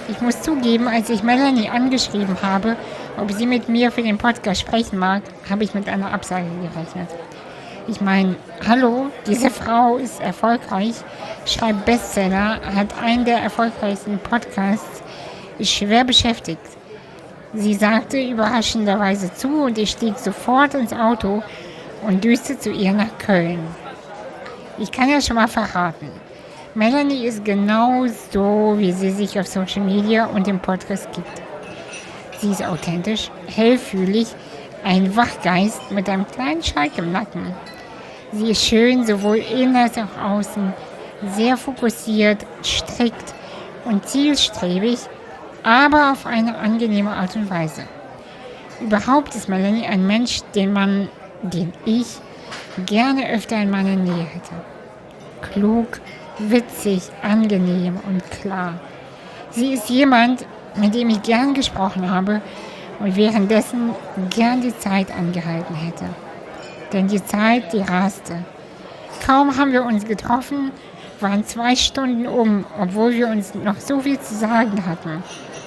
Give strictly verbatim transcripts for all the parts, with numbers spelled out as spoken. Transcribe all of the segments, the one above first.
Ich muss zugeben, als ich Melanie angeschrieben habe, ob sie mit mir für den Podcast sprechen mag, habe ich mit einer Absage gerechnet. Ich meine, hallo, diese Frau ist erfolgreich, schreibt Bestseller, hat einen der erfolgreichsten Podcasts, ist schwer beschäftigt. Sie sagte überraschenderweise zu und ich stieg sofort ins Auto und düste zu ihr nach Köln. Ich kann ja schon mal verraten, Melanie ist genau so, wie sie sich auf Social Media und im Podcast gibt. Sie ist authentisch, hellfühlig, ein Wachgeist mit einem kleinen Schalk im Nacken. Sie ist schön, sowohl innen als auch außen, sehr fokussiert, strikt und zielstrebig, aber auf eine angenehme Art und Weise. Überhaupt ist Melanie ein Mensch, den man, den ich, gerne öfter in meiner Nähe hätte. Klug, witzig, angenehm und klar. Sie ist jemand, mit dem ich gern gesprochen habe und währenddessen gern die Zeit angehalten hätte. Denn die Zeit, die raste. Kaum haben wir uns getroffen, waren zwei Stunden um, obwohl wir uns noch so viel zu sagen hatten.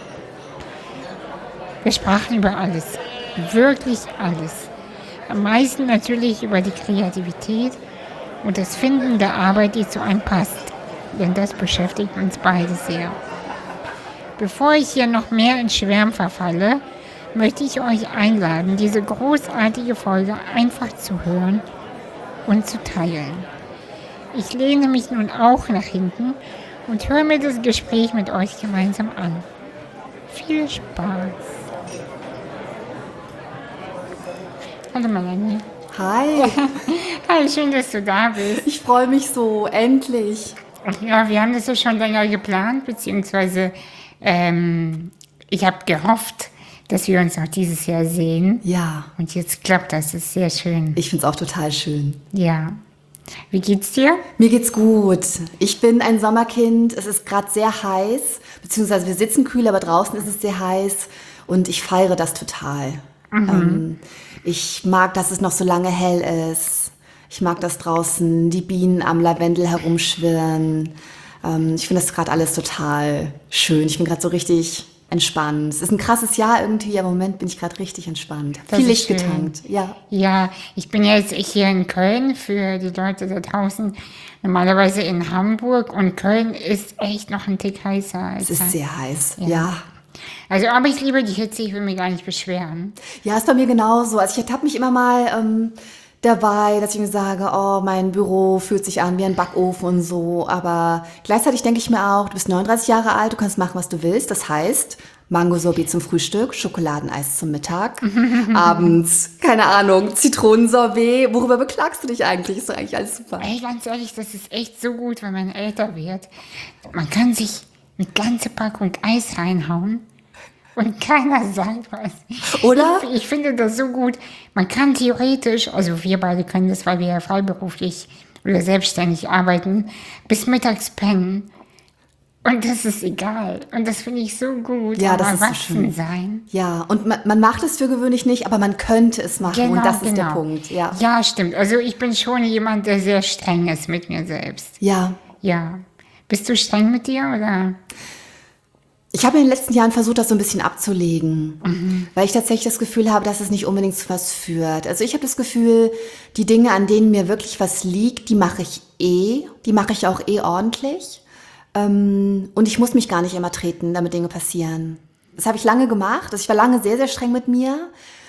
Wir sprachen über alles, wirklich alles. Am meisten natürlich über die Kreativität und das Finden der Arbeit, die zu einem passt, denn das beschäftigt uns beide sehr. Bevor ich hier noch mehr in Schwärmen verfalle, möchte ich euch einladen, diese großartige Folge einfach zu hören und zu teilen. Ich lehne mich nun auch nach hinten und höre mir das Gespräch mit euch gemeinsam an. Viel Spaß! Hallo Melanie. Hi. Hi, schön, dass du da bist. Ich freue mich so, endlich. Ja, wir haben das ja schon länger geplant, beziehungsweise ähm, ich habe gehofft, dass wir uns auch dieses Jahr sehen. Ja. Und jetzt klappt das, das ist sehr schön. Ich finde es auch total schön. Ja. Wie geht's dir? Mir geht's gut. Ich bin ein Sommerkind. Es ist gerade sehr heiß, beziehungsweise wir sitzen kühl, aber draußen ist es sehr heiß und ich feiere das total. Mhm. Ähm, ich mag, dass es noch so lange hell ist. Ich mag, dass draußen die Bienen am Lavendel herumschwirren. Ähm, ich finde das gerade alles total schön. Ich bin gerade so richtig entspannt. Es ist ein krasses Jahr irgendwie, aber im Moment bin ich gerade richtig entspannt. Das Viel ist Licht schön. getankt. Ja. Ja, ich bin ja jetzt hier in Köln für die Leute da draußen, normalerweise in Hamburg und Köln ist echt noch ein Tick heißer. Als Es ist sehr heiß, Ja. ja. Also, aber ich liebe die Hitze, ich will mich gar nicht beschweren. Ja, ist bei mir genauso. Also ich ertappe mich immer mal ähm, dabei, dass ich mir sage, oh, mein Büro fühlt sich an wie ein Backofen und so. Aber gleichzeitig denke ich mir auch, du bist neununddreißig Jahre alt, du kannst machen, was du willst. Das heißt, Mango-Sorbet zum Frühstück, Schokoladeneis zum Mittag, abends, keine Ahnung, Zitronensorbet. Worüber beklagst du dich eigentlich? Ist doch eigentlich alles super. Ey, ganz ehrlich, das ist echt so gut, wenn man älter wird. Man kann sich eine ganze Packung Eis reinhauen und keiner sagt was. Oder? Ich, ich finde das so gut. Man kann theoretisch, also wir beide können das, weil wir ja freiberuflich oder selbstständig arbeiten, bis mittags pennen. Und das ist egal. Und das finde ich so gut. Ja, das ist so erwachsen schön. sein. Ja, und man, man macht es für gewöhnlich nicht, aber man könnte es machen. Genau, und das ist genau. der Punkt. Ja. Ja, stimmt. Also ich bin schon jemand, der sehr streng ist mit mir selbst. Ja. Ja. Bist du streng mit dir oder? Ich habe in den letzten Jahren versucht, das so ein bisschen abzulegen, Mhm. weil ich tatsächlich das Gefühl habe, dass es nicht unbedingt zu was führt. Also ich habe das Gefühl, die Dinge, an denen mir wirklich was liegt, die mache ich eh, die mache ich auch eh ordentlich. Ähm, und ich muss mich gar nicht immer treten, damit Dinge passieren. Das habe ich lange gemacht. Also ich war lange sehr, sehr streng mit mir.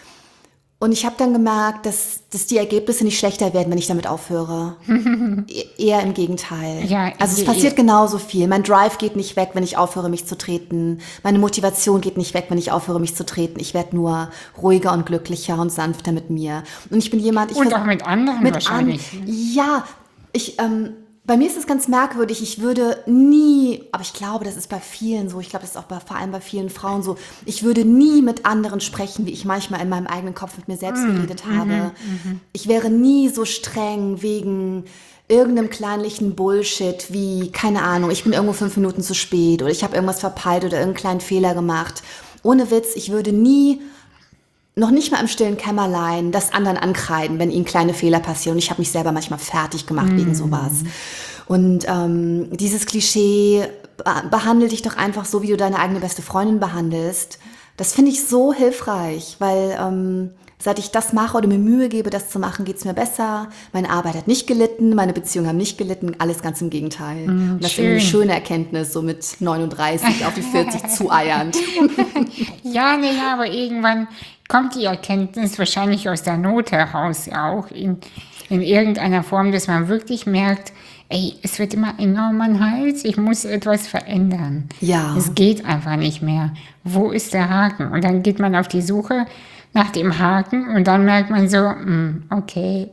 Und ich habe dann gemerkt, dass, dass die Ergebnisse nicht schlechter werden, wenn ich damit aufhöre. E- Eher im Gegenteil. Ja, also es ich- passiert genauso viel. Mein Drive geht nicht weg, wenn ich aufhöre, mich zu treten. Meine Motivation geht nicht weg, wenn ich aufhöre, mich zu treten. Ich werde nur ruhiger und glücklicher und sanfter mit mir. Und ich bin jemand... Ich Und vers- auch mit anderen mit wahrscheinlich. An, ja, ich... Ähm, bei mir ist es ganz merkwürdig, ich würde nie, aber ich glaube, das ist bei vielen so, ich glaube, das ist auch bei, vor allem bei vielen Frauen so, ich würde nie mit anderen sprechen, wie ich manchmal in meinem eigenen Kopf mit mir selbst geredet habe. Ich wäre nie so streng wegen irgendeinem kleinlichen Bullshit wie, keine Ahnung, ich bin irgendwo fünf Minuten zu spät oder ich habe irgendwas verpeilt oder irgendeinen kleinen Fehler gemacht. Ohne Witz, ich würde nie... noch nicht mal im stillen Kämmerlein das anderen ankreiden, wenn ihnen kleine Fehler passieren. Und ich habe mich selber manchmal fertig gemacht mm. wegen sowas. Und ähm, dieses Klischee be- behandle dich doch einfach so, wie du deine eigene beste Freundin behandelst. Das finde ich so hilfreich, weil ähm, seit ich das mache oder mir Mühe gebe, das zu machen, geht es mir besser. Meine Arbeit hat nicht gelitten, meine Beziehungen haben nicht gelitten, alles ganz im Gegenteil. Mm, Und das schön. ist eine schöne Erkenntnis, so mit neununddreißig auf die vierzig zueiernd. Ja, nee, aber irgendwann kommt die Erkenntnis wahrscheinlich aus der Not heraus auch in, in irgendeiner Form, dass man wirklich merkt, ey, es wird immer enger um meinen Hals, ich muss etwas verändern. Ja. Es geht einfach nicht mehr. Wo ist der Haken? Und dann geht man auf die Suche nach dem Haken und dann merkt man so, hm, okay,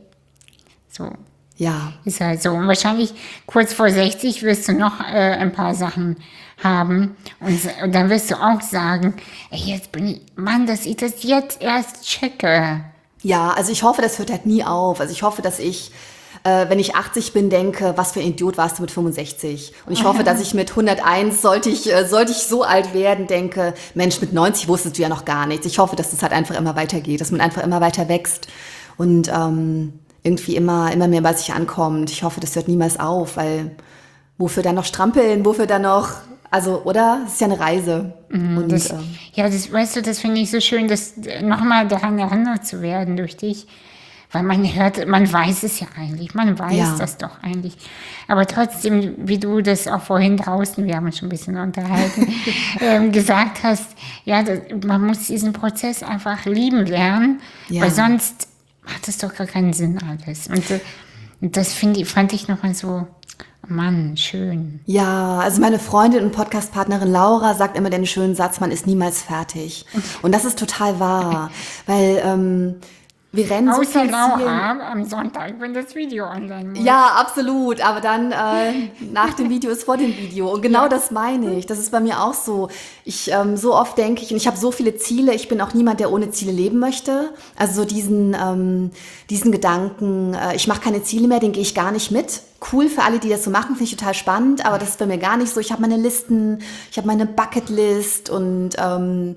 so. Ja. Ist halt so. Und wahrscheinlich kurz vor sechzig wirst du noch äh, ein paar Sachen haben. Und, und dann wirst du auch sagen, ey, jetzt bin ich, Mann, dass ich das jetzt erst checke. Ja, also ich hoffe, das hört halt nie auf. Also ich hoffe, dass ich, äh, wenn ich achtzig bin, denke, was für ein Idiot warst du mit fünfundsechzig. Und ich hoffe, dass ich mit hunderteins, sollte ich, äh, sollte ich so alt werden, denke, Mensch, mit neunzig wusstest du ja noch gar nichts. Ich hoffe, dass das halt einfach immer weitergeht, dass man einfach immer weiter wächst und ähm, irgendwie immer, immer mehr bei sich ankommt. Ich hoffe, das hört niemals auf, weil wofür dann noch strampeln, wofür dann noch, also, oder? Es ist ja eine Reise. Und, Das, ähm, ja, das, weißt du, das finde ich so schön, das nochmal daran erinnert zu werden durch dich. Weil man hört, man weiß es ja eigentlich, man weiß Ja. das doch eigentlich. Aber trotzdem, wie du das auch vorhin draußen, wir haben uns schon ein bisschen unterhalten, ähm, gesagt hast, ja, das, man muss diesen Prozess einfach lieben lernen, Ja. weil sonst macht es doch gar keinen Sinn alles. Und, äh, und das find ich, fand ich nochmal so, Mann, schön. Ja, also meine Freundin und Podcast-Partnerin Laura sagt immer den schönen Satz, man ist niemals fertig. Und das ist total wahr, weil ähm, wir rennen so Außer viel Laura Zielen. am Sonntag, wenn das Video online muss. Ja, absolut. Aber dann äh, nach dem Video ist vor dem Video. Und genau das meine ich. Das ist bei mir auch so. Ich ähm, so oft denke ich, und ich habe so viele Ziele. Ich bin auch niemand, der ohne Ziele leben möchte. Also so diesen ähm, diesen Gedanken, äh, ich mache keine Ziele mehr, den gehe ich gar nicht mit. Cool für alle, die das so machen, finde ich total spannend. Aber das ist bei mir gar nicht so. Ich habe meine Listen, ich habe meine Bucketlist und ähm,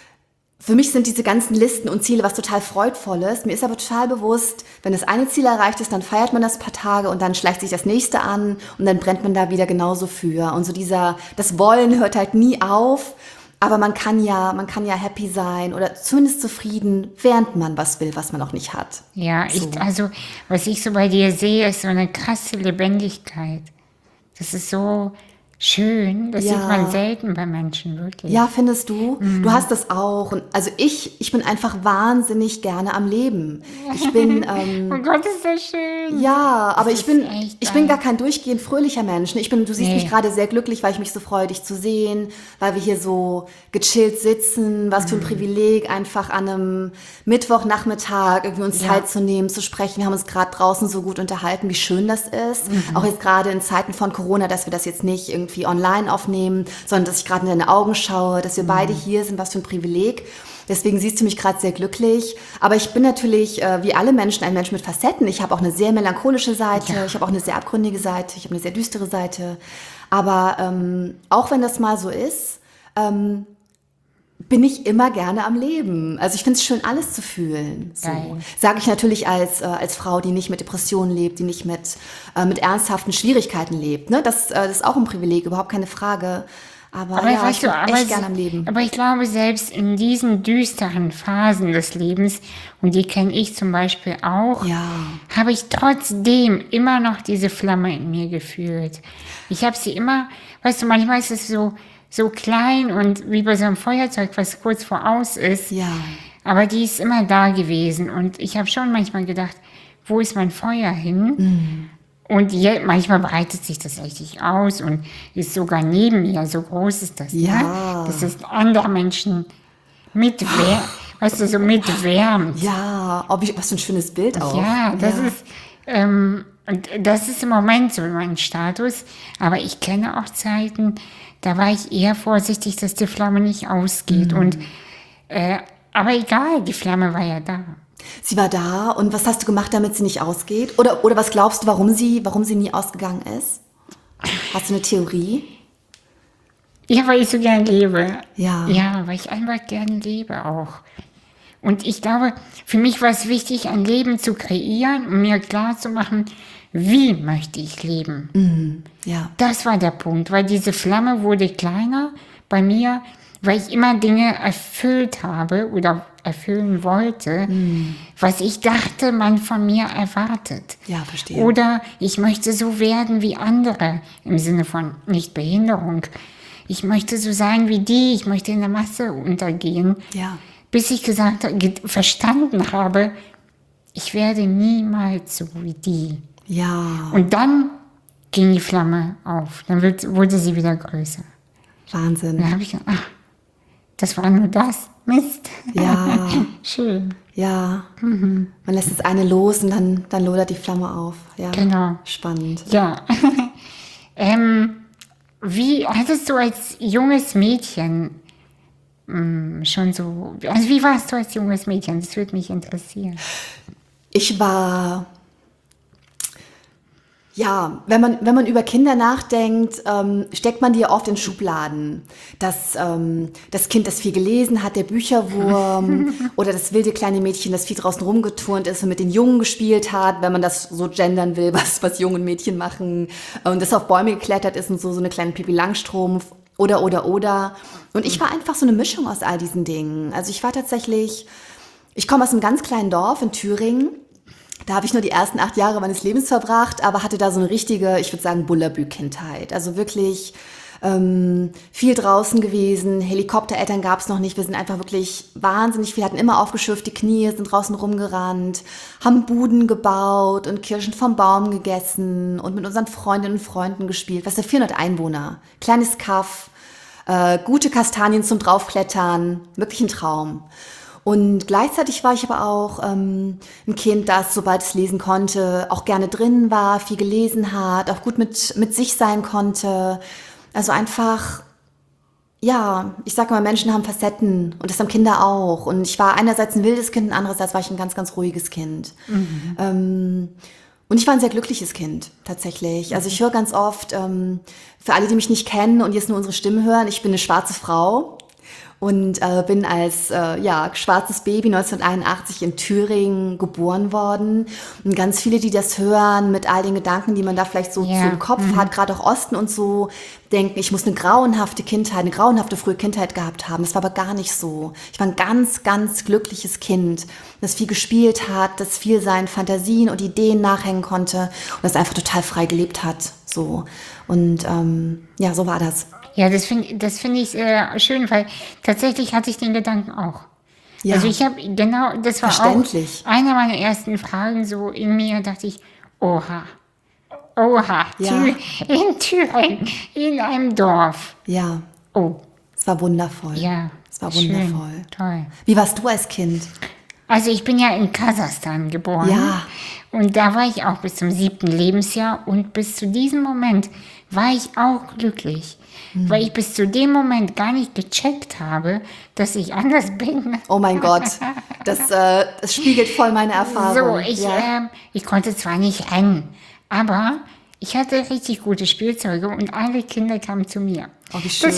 für mich sind diese ganzen Listen und Ziele was total Freudvolles. Mir ist aber total bewusst, wenn das eine Ziel erreicht ist, dann feiert man das ein paar Tage und dann schleicht sich das nächste an und dann brennt man da wieder genauso für. Und so dieser, das Wollen hört halt nie auf, aber man kann ja, man kann ja happy sein oder zumindest zufrieden, während man was will, was man auch nicht hat. Ja, So. ich, also was ich so bei dir sehe, ist so eine krasse Lebendigkeit. Das ist so schön, das Ja. sieht man selten bei Menschen, wirklich. Ja, findest du? Du hast das auch. Und also ich, ich bin einfach wahnsinnig gerne am Leben. Ich bin, ähm, Oh Gott, ist das schön. ja, aber Das ich bin, ist echt ich bin geil. gar kein durchgehend fröhlicher Mensch. Ich bin, du siehst Nee. mich gerade sehr glücklich, weil ich mich so freue, dich zu sehen, weil wir hier so gechillt sitzen. Was Mhm. für ein Privileg, einfach an einem Mittwochnachmittag irgendwie uns Ja. Zeit zu nehmen, zu sprechen. Wir haben uns gerade draußen so gut unterhalten, wie schön das ist. Mhm. Auch jetzt gerade in Zeiten von Corona, dass wir das jetzt nicht irgendwie online aufnehmen, sondern dass ich gerade in deine Augen schaue, dass wir Mhm. beide hier sind, was für ein Privileg. Deswegen siehst du mich gerade sehr glücklich. Aber ich bin natürlich, äh, wie alle Menschen, ein Mensch mit Facetten. Ich habe auch eine sehr melancholische Seite, Ja. ich habe auch eine sehr abgründige Seite, ich habe eine sehr düstere Seite. Aber ähm, auch wenn das mal so ist, ähm, bin ich immer gerne am Leben. Also ich finde es schön, alles zu fühlen. So. Geil. Sage ich natürlich als, äh, als Frau, die nicht mit Depressionen lebt, die nicht mit, äh, mit ernsthaften Schwierigkeiten lebt. Ne? Das, äh, das ist auch ein Privileg, überhaupt keine Frage. Aber, Aber, ja, weißt ich bin du, aber, echt gerne am Leben. aber ich glaube, selbst in diesen düsteren Phasen des Lebens, und die kenne ich zum Beispiel auch, Ja. habe ich trotzdem immer noch diese Flamme in mir gefühlt. Ich habe sie immer, weißt du, manchmal ist es so, so klein und wie bei so einem Feuerzeug, was kurz voraus ist. Ja. Aber die ist immer da gewesen. Und ich habe schon manchmal gedacht, wo ist mein Feuer hin? Mhm. Und je, manchmal breitet sich das richtig aus und ist sogar neben mir. So groß ist das. Ja. Ne? Das ist andere Menschen mitwärmt. Weißt du, so mitwärmt. Ja, oh, wie, was für ein schönes Bild auch. Ja, das ja. ist, ähm, und das ist im Moment so mein Status. Aber ich kenne auch Zeiten, da war ich eher vorsichtig, dass die Flamme nicht ausgeht. Mhm. Und, äh, aber egal, die Flamme war ja da. Sie war da und was hast du gemacht, damit sie nicht ausgeht? Oder, oder was glaubst du, warum sie, warum sie nie ausgegangen ist? Hast du eine Theorie? Ja, weil ich so gern lebe. Ja. Ja, weil ich einfach gern lebe auch. Und ich glaube, für mich war es wichtig, ein Leben zu kreieren, um mir klarzumachen, wie möchte ich leben? Mhm. Ja. Das war der Punkt, weil diese Flamme wurde kleiner bei mir, weil ich immer Dinge erfüllt habe oder erfüllen wollte, mm. was ich dachte, man von mir erwartet. Ja, verstehe. Oder ich möchte so werden wie andere, im Sinne von nicht Behinderung. Ich möchte so sein wie die, ich möchte in der Masse untergehen. Ja. Bis ich gesagt, verstanden habe, ich werde niemals so wie die. Ja. Und dann ging die Flamme auf, dann wird, wurde sie wieder größer. Wahnsinn. Dann habe ich gedacht, ach, das war nur das. Mist. Ja. Schön. Ja. Mhm. Man lässt das eine los und dann, dann lodert die Flamme auf. Ja. Genau. Spannend. Ja. ähm, wie hattest du als junges Mädchen mh, schon so, also wie warst du als junges Mädchen? Das würde mich interessieren. Ich war... Ja, wenn man, wenn man über Kinder nachdenkt, ähm, steckt man die ja oft in Schubladen. Das, ähm, das Kind, das viel gelesen hat, der Bücherwurm oder das wilde kleine Mädchen, das viel draußen rumgeturnt ist und mit den Jungen gespielt hat, wenn man das so gendern will, was, was Jungen und Mädchen machen. Und das auf Bäume geklettert ist und so, so eine kleine Pippi Langstrumpf oder, oder, oder. Und ich war einfach so eine Mischung aus all diesen Dingen. Also ich war tatsächlich, ich komme aus einem ganz kleinen Dorf in Thüringen. Da habe ich nur die ersten acht Jahre meines Lebens verbracht, aber hatte da so eine richtige, ich würde sagen, Bullabü-Kindheit. Also wirklich ähm, viel draußen gewesen, Helikoptereltern gab es noch nicht. Wir sind einfach wirklich wahnsinnig viel, hatten immer aufgeschürfte Knie, sind draußen rumgerannt, haben Buden gebaut und Kirschen vom Baum gegessen und mit unseren Freundinnen und Freunden gespielt. Was ist vierhundert Einwohner, kleines Kaff, äh, gute Kastanien zum Draufklettern, wirklich ein Traum. Und gleichzeitig war ich aber auch ähm, ein Kind, das, sobald es lesen konnte, auch gerne drin war, viel gelesen hat, auch gut mit, mit sich sein konnte. Also einfach, ja, ich sage mal, Menschen haben Facetten und das haben Kinder auch. Und ich war einerseits ein wildes Kind und andererseits war ich ein ganz, ganz ruhiges Kind. Mhm. Ähm, und ich war ein sehr glückliches Kind, tatsächlich. Also ich höre ganz oft, ähm, für alle, die mich nicht kennen und jetzt nur unsere Stimme hören, ich bin eine schwarze Frau. Und äh, bin als äh, ja, schwarzes Baby neunzehnhunderteinundachtzig in Thüringen geboren worden. Und ganz viele, die das hören, mit all den Gedanken, die man da vielleicht so, ja. so im Kopf mhm. hat, gerade auch Osten und so, denken, ich muss eine grauenhafte Kindheit, eine grauenhafte frühe Kindheit gehabt haben. Das war aber gar nicht so. Ich war ein ganz, ganz glückliches Kind, das viel gespielt hat, das viel seinen Fantasien und Ideen nachhängen konnte und das einfach total frei gelebt hat. So. Und ähm, ja, so war das. Ja, das finde das find ich äh, schön, weil tatsächlich hatte ich den Gedanken auch. Ja. Also ich habe, genau, das war auch eine meiner ersten Fragen so in mir, dachte ich, oha, oha, ja. in Thüringen, in einem Dorf. Ja, oh. Es war wundervoll. Ja, es war wundervoll. Schön, toll. Wie warst du als Kind? Also ich bin ja in Kasachstan geboren. Ja. Und da war ich auch bis zum siebten Lebensjahr und bis zu diesem Moment war ich auch glücklich. Mhm. Weil ich bis zu dem Moment gar nicht gecheckt habe, dass ich anders bin. Oh mein Gott, das, äh, das spiegelt voll meine Erfahrung. So, ich, ja. äh, ich konnte zwar nicht rennen, aber ich hatte richtig gute Spielzeuge und alle Kinder kamen zu mir. Oh, wie schön.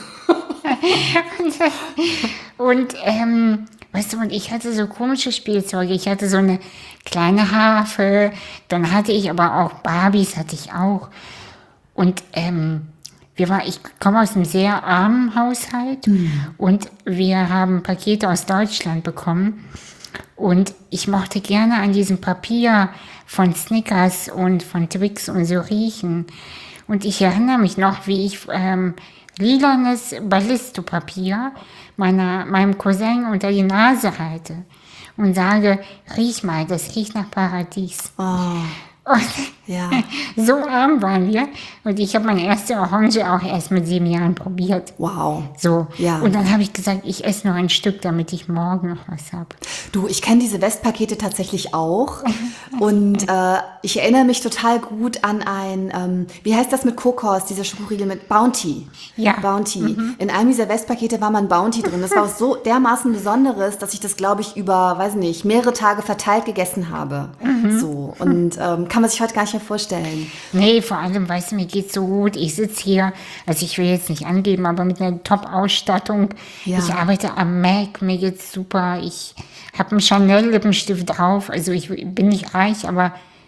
und und ähm, weißt du, und ich hatte so komische Spielzeuge. Ich hatte so eine kleine Harfe, dann hatte ich aber auch Barbies, hatte ich auch. Und ähm, wir war, ich komme aus einem sehr armen Haushalt mhm. und wir haben Pakete aus Deutschland bekommen. Und ich mochte gerne an diesem Papier von Snickers und von Twix und so riechen. Und ich erinnere mich noch, wie ich ähm, lilanes Ballisto-Papier meiner, meinem Cousin unter die Nase halte und sage, riech mal, das riecht nach Paradies. Oh. Und ja. so arm waren wir. Und ich habe meine erste Orange auch erst mit sieben Jahren probiert. Wow. So. Ja. Und dann habe ich gesagt, ich esse noch ein Stück, damit ich morgen noch was habe. Du, ich kenne diese Westpakete tatsächlich auch. Und äh, ich erinnere mich total gut an ein, ähm, wie heißt das mit Kokos, dieser Schokoriegel mit Bounty. Ja. Bounty. Mhm. In einem dieser Westpakete war mal ein Bounty drin. Das war auch so dermaßen Besonderes, dass ich das, glaube ich, über, weiß nicht, mehrere Tage verteilt gegessen habe. Mhm. So. Und ähm, kann man sich heute gar nicht mehr vorstellen. Nee, vor allem, weißt du, mir geht's so gut. Ich sitze hier, also ich will jetzt nicht angeben, aber mit einer Top-Ausstattung. Ja. Ich arbeite am Mac, mir geht's super. Ich habe einen Chanel-Lippenstift drauf. Also ich bin nicht reich, aber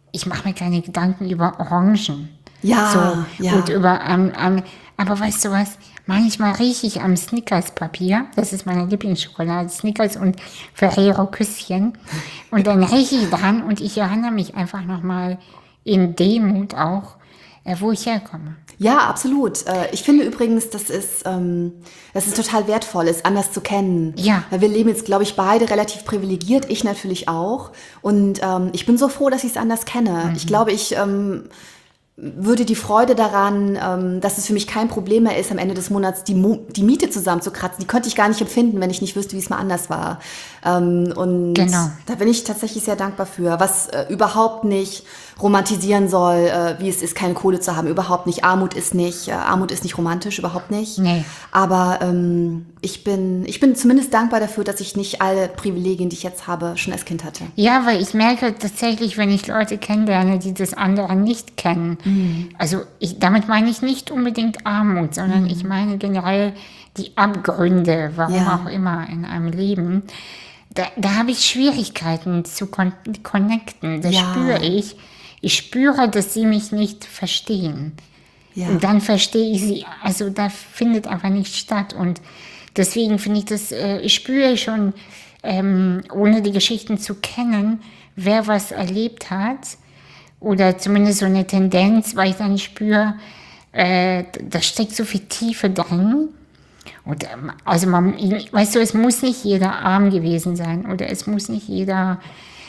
ich mache mir keine Gedanken über Orangen. Ja, so, ja. Und über, ähm, ähm, aber weißt du was, manchmal rieche ich am Snickers-Papier, das ist meine Lieblingsschokolade, Snickers und Ferrero Küsschen, und dann rieche ich dran und ich erinnere mich einfach nochmal in Demut auch, äh, wo ich herkomme. Ja, absolut. Äh, Ich finde übrigens, das ist, ähm, das ist total wertvoll, es anders zu kennen. Ja. Weil wir leben jetzt, glaube ich, beide relativ privilegiert, ich natürlich auch. Und ähm, ich bin so froh, dass ich es anders kenne. Ich glaube, ich ähm, würde die Freude daran, ähm, dass es für mich kein Problem mehr ist, am Ende des Monats die, Mo- die Miete zusammenzukratzen, die könnte ich gar nicht empfinden, wenn ich nicht wüsste, wie es mal anders war. Ähm, und Genau. da bin ich tatsächlich sehr dankbar für, was äh, überhaupt nicht romantisieren soll, äh, wie es ist, keine Kohle zu haben. Überhaupt nicht. Armut ist nicht, äh, Armut ist nicht romantisch, überhaupt nicht. Nee. Aber ähm, ich bin, ich bin zumindest dankbar dafür, dass ich nicht alle Privilegien, die ich jetzt habe, schon als Kind hatte. Ja, weil ich merke tatsächlich, wenn ich Leute kennenlerne, die das andere nicht kennen, Mhm. also ich, damit meine ich nicht unbedingt Armut, sondern ich meine generell die Abgründe, warum Ja. auch immer in einem Leben. Da, da habe ich Schwierigkeiten zu kon connecten, das Ja. spüre ich. Ich spüre, dass sie mich nicht verstehen. Ja. Und dann verstehe ich sie, also da findet einfach nicht statt. Und deswegen finde ich das, äh, ich spüre schon, ähm, ohne die Geschichten zu kennen, wer was erlebt hat. Oder zumindest so eine Tendenz, weil ich dann spüre, äh, da steckt so viel Tiefe drin. Und, ähm, also man, weißt du, es muss nicht jeder arm gewesen sein oder es muss nicht jeder,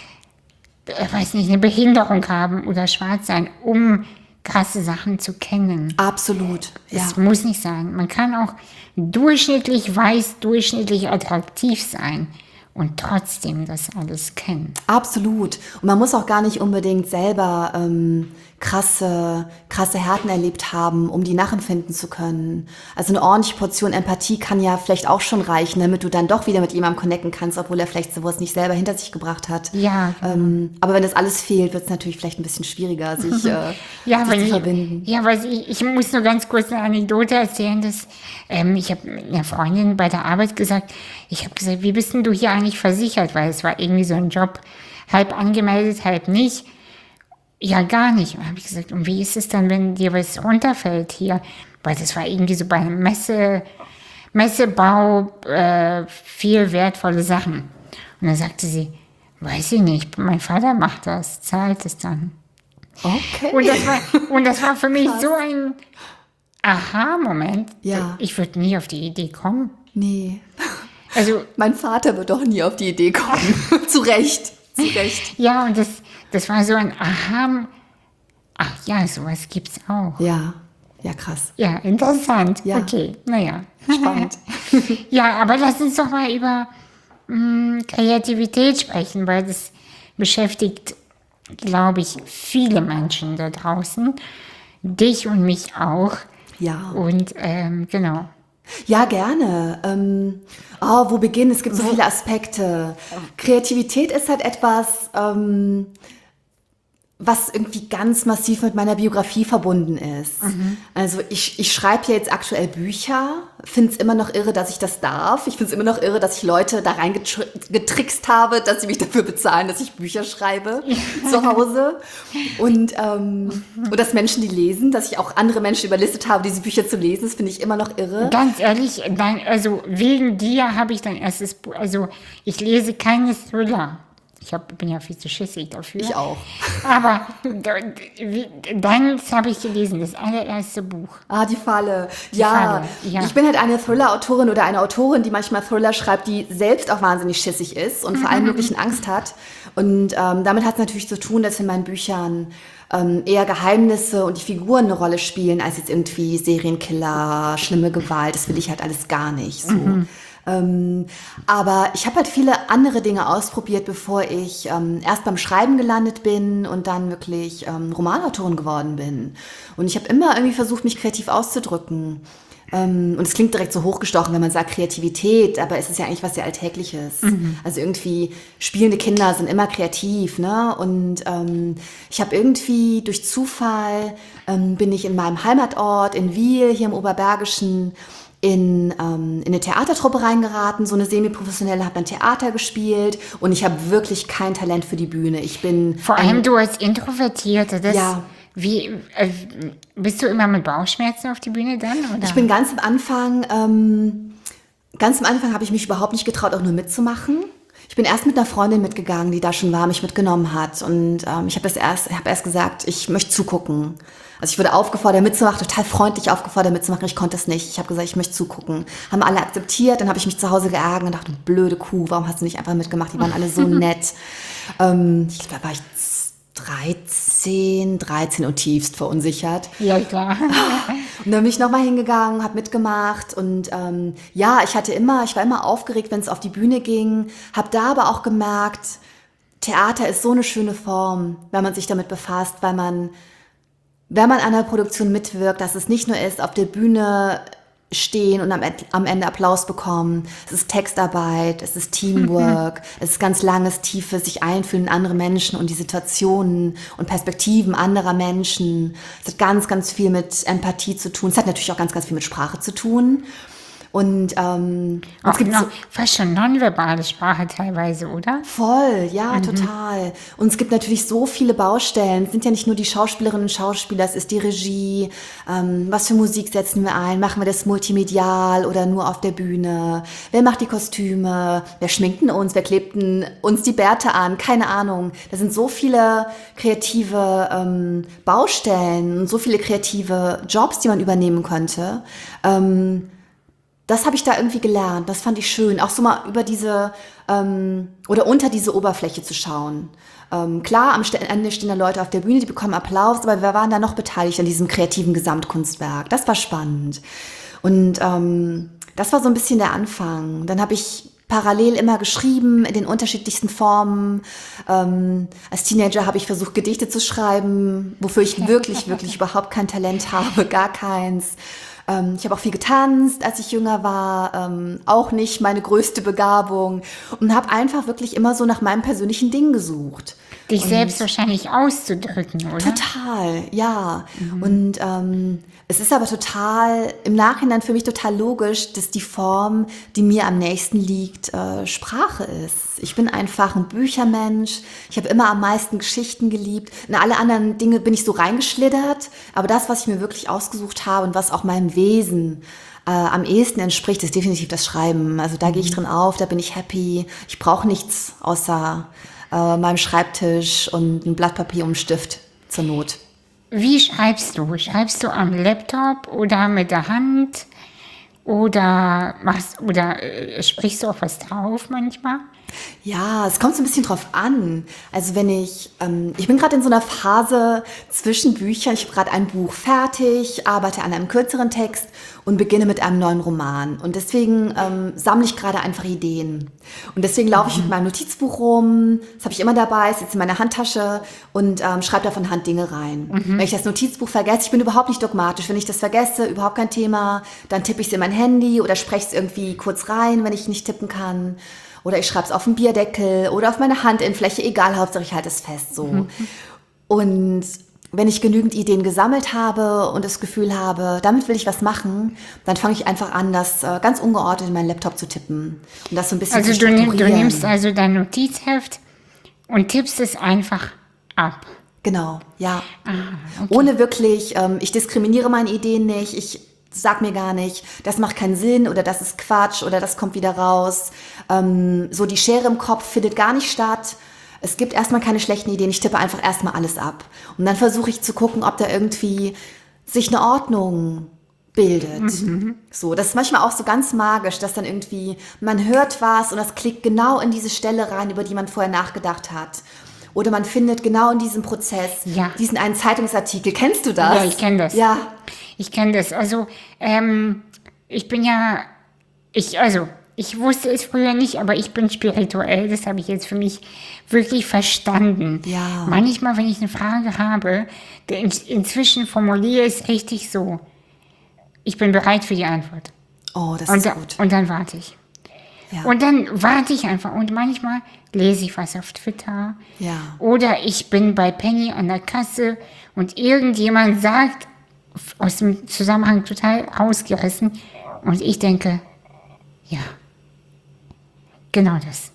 äh, weiß nicht, eine Behinderung haben oder schwarz sein, um krasse Sachen zu kennen. Absolut. Ja. Es muss nicht sein. Man kann auch durchschnittlich weiß, durchschnittlich attraktiv sein und trotzdem das alles kennen. Absolut. Und man muss auch gar nicht unbedingt selber ähm, krasse, krasse Härten erlebt haben, um die nachempfinden zu können. Also eine ordentliche Portion Empathie kann ja vielleicht auch schon reichen, damit du dann doch wieder mit jemandem connecten kannst, obwohl er vielleicht sowas nicht selber hinter sich gebracht hat. Ja. Ähm, aber wenn das alles fehlt, wird es natürlich vielleicht ein bisschen schwieriger, sich, äh, Ja, sich weil zu ich, verbinden. ja, weil ich, ich muss nur ganz kurz eine Anekdote erzählen, dass ähm, ich habe einer Freundin bei der Arbeit gesagt, ich habe gesagt, wie bist denn du hier eigentlich versichert? Weil es war irgendwie so ein Job, halb angemeldet, halb nicht. Ja, gar nicht. Und habe ich gesagt, und wie ist es dann, wenn dir was runterfällt hier? Weil das war irgendwie so bei einem Messe, Messebau, äh, viel wertvolle Sachen. Und dann sagte sie, weiß ich nicht, mein Vater macht das, zahlt es dann. Okay. Und das war, und das war für mich so ein Aha-Moment. Ja. Ich würde nie auf die Idee kommen. Nee. Also, Mein Vater wird doch nie auf die Idee kommen. Zu Recht. Zu Recht. ja, und das, das war so ein Aha. Ach ja, sowas gibt's auch. Ja. Ja, krass. Ja, interessant. Ja. Okay, naja. Spannend. Ja, aber lass uns doch mal über mh, Kreativität sprechen, weil das beschäftigt, glaube ich, viele Menschen da draußen. Dich und mich auch. Ja. Und ähm, genau. Ja, gerne. Ähm, oh, wo beginnen? Es gibt so viele Aspekte. Kreativität ist halt etwas, ähm, was irgendwie ganz massiv mit meiner Biografie verbunden ist. Also ich, ich schreibe ja jetzt aktuell Bücher, finde es immer noch irre, dass ich das darf. Ich finde es immer noch irre, dass ich Leute da reingetrickst habe, dass sie mich dafür bezahlen, dass ich Bücher schreibe zu Hause. Und, ähm, und dass Menschen die lesen, dass ich auch andere Menschen überlistet habe, diese Bücher zu lesen, das finde ich immer noch irre. Ganz ehrlich, dein, also wegen dir habe ich dein erstes Buch, also ich lese keine Thriller. Ich hab, bin ja viel zu schissig dafür. Ich auch. Aber deins habe ich gelesen, das allererste Buch. Ah, die Falle. Ja, Falle, ja. Ich bin halt eine Thriller-Autorin oder eine Autorin, die manchmal Thriller schreibt, die selbst auch wahnsinnig schissig ist und vor allem möglichen Angst hat. Und ähm, damit hat es natürlich zu tun, dass in meinen Büchern ähm, eher Geheimnisse und die Figuren eine Rolle spielen, als jetzt irgendwie Serienkiller, schlimme Gewalt. Das will ich halt alles gar nicht so. Mhm. Ähm, aber ich habe halt viele andere Dinge ausprobiert, bevor ich ähm, erst beim Schreiben gelandet bin und dann wirklich ähm, Romanautorin geworden bin. Und ich habe immer irgendwie versucht, mich kreativ auszudrücken. Ähm, und es klingt direkt so hochgestochen, wenn man sagt Kreativität, aber es ist ja eigentlich was sehr Alltägliches. Mhm. Also irgendwie spielende Kinder sind immer kreativ, ne? Und ähm, ich habe irgendwie durch Zufall ähm, bin ich in meinem Heimatort in Wiel, hier im Oberbergischen, in, ähm, in eine Theatertruppe reingeraten, so eine semi-professionelle, habe dann Theater gespielt und ich habe wirklich kein Talent für die Bühne. Ich bin Vor allem du als Introvertierte, das, Ja. wie, äh, bist du immer mit Bauchschmerzen auf die Bühne dann? Oder? Ich bin ganz am Anfang, ähm, ganz am Anfang habe ich mich überhaupt nicht getraut, auch nur mitzumachen. Ich bin erst mit einer Freundin mitgegangen, die da schon war, mich mitgenommen hat. Und ähm, ich habe das erst, habe erst gesagt, ich möchte zugucken. Also ich wurde aufgefordert mitzumachen, total freundlich aufgefordert mitzumachen. Ich konnte es nicht. Ich habe gesagt, ich möchte zugucken. Haben alle akzeptiert. Dann habe ich mich zu Hause geärgert und dachte, blöde Kuh, warum hast du nicht einfach mitgemacht? Die waren alle so nett. ähm, ich glaube, da war ich dreizehn, dreizehn und tiefst verunsichert. Ja, klar. Und dann bin ich nochmal hingegangen, habe mitgemacht und ähm, ja, ich hatte immer, ich war immer aufgeregt, wenn es auf die Bühne ging, habe da aber auch gemerkt, Theater ist so eine schöne Form, wenn man sich damit befasst, weil man, wenn man an der Produktion mitwirkt, dass es nicht nur ist, auf der Bühne stehen und am, am Ende Applaus bekommen. Es ist Textarbeit, es ist Teamwork, es ist ganz langes, tiefes sich einfühlen in andere Menschen und die Situationen und Perspektiven anderer Menschen. Es hat ganz, ganz viel mit Empathie zu tun. Es hat natürlich auch ganz, ganz viel mit Sprache zu tun. Und ähm, Auch es gibt noch, so, fast schon nonverbale Sprache teilweise, oder? voll, ja, total. Und es gibt natürlich so viele Baustellen. Es sind ja nicht nur die Schauspielerinnen und Schauspieler, es ist die Regie. Ähm, was für Musik setzen wir ein? Machen wir das multimedial oder nur auf der Bühne? Wer macht die Kostüme? Wer schminkt denn uns? Wer klebt denn uns die Bärte an? Keine Ahnung. Da sind so viele kreative ähm, Baustellen und so viele kreative Jobs, die man übernehmen könnte. Ähm, Das habe ich da irgendwie gelernt. Das fand ich schön. Auch so mal über diese ähm, oder unter diese Oberfläche zu schauen. Ähm, klar, am Ende stehen da Leute auf der Bühne, die bekommen Applaus, aber wir waren da noch beteiligt an diesem kreativen Gesamtkunstwerk. Das war spannend. Und ähm, das war so ein bisschen der Anfang. Dann habe ich parallel immer geschrieben in den unterschiedlichsten Formen. Ähm, als Teenager habe ich versucht, Gedichte zu schreiben, wofür ich wirklich, wirklich überhaupt kein Talent habe, gar keins. Ähm, ich habe auch viel getanzt, als ich jünger war, ähm, auch nicht meine größte Begabung und habe einfach wirklich immer so nach meinem persönlichen Ding gesucht. Dich Und selbst wahrscheinlich auszudrücken, oder? Total, ja. Mhm. Und ähm, es ist aber total, im Nachhinein für mich total logisch, dass die Form, die mir am nächsten liegt, äh, Sprache ist. Ich bin einfach ein Büchermensch. Ich habe immer am meisten Geschichten geliebt. In alle anderen Dinge bin ich so reingeschlittert. Aber das, was ich mir wirklich ausgesucht habe und was auch meinem Wesen äh, am ehesten entspricht, ist definitiv das Schreiben. Also da mhm. gehe ich drin auf, da bin ich happy. Ich brauche nichts außer äh, meinem Schreibtisch und ein Blatt Papier und einen Stift zur Not. Wie schreibst du? Schreibst du am Laptop oder mit der Hand? Oder machst oder äh, sprichst du auch was drauf manchmal? Ja, es kommt so ein bisschen drauf an. Also wenn ich, ähm, ich bin gerade in so einer Phase zwischen Büchern. Ich habe gerade ein Buch fertig, arbeite an einem kürzeren Text und beginne mit einem neuen Roman. Und deswegen ähm, sammle ich gerade einfach Ideen. Und deswegen laufe ich mit meinem Notizbuch rum. Das habe ich immer dabei, ist jetzt in meiner Handtasche und ähm, schreibe da von Hand Dinge rein. Mhm. Wenn ich das Notizbuch vergesse, ich bin überhaupt nicht dogmatisch. Wenn ich das vergesse, überhaupt kein Thema, dann tippe ich es in mein Handy oder spreche es irgendwie kurz rein, wenn ich nicht tippen kann. Oder ich schreibe es auf den Bierdeckel oder auf meine Handinnenfläche, egal, Hauptsache ich halte es fest. So. Mhm. Und wenn ich genügend Ideen gesammelt habe und das Gefühl habe, damit will ich was machen, dann fange ich einfach an, das äh, ganz ungeordnet in meinen Laptop zu tippen. Und das so ein bisschen also zu du, nimm, strukturieren. du nimmst also dein Notizheft und tippst es einfach ab. Genau, ja. Ah, okay. Ohne wirklich, ähm, ich diskriminiere meine Ideen nicht, ich sag mir gar nicht, das macht keinen Sinn oder das ist Quatsch oder das kommt wieder raus. Ähm, so die Schere im Kopf findet gar nicht statt. Es gibt erstmal keine schlechten Ideen, ich tippe einfach erstmal alles ab. Und dann versuche ich zu gucken, ob da irgendwie sich eine Ordnung bildet. Mhm. So, das ist manchmal auch so ganz magisch, dass dann irgendwie, man hört was und das klickt genau in diese Stelle rein, über die man vorher nachgedacht hat. Oder man findet genau in diesem Prozess ja. diesen einen Zeitungsartikel. Kennst du das? Ja, ich kenne das. Ja. Ich kenne das. Also, ähm, ich bin ja, ich, also, ich wusste es früher nicht, aber ich bin spirituell. Das habe ich jetzt für mich wirklich verstanden. Ja. Manchmal, wenn ich eine Frage habe, in, inzwischen formuliere ich es richtig so. Ich bin bereit für die Antwort. Oh, das und ist da, gut. Und dann warte ich. Ja. Und dann warte ich einfach. Und manchmal lese ich was auf Twitter. Ja. Oder ich bin bei Penny an der Kasse und irgendjemand sagt, aus dem Zusammenhang total rausgerissen, Und ich denke, ja, genau das.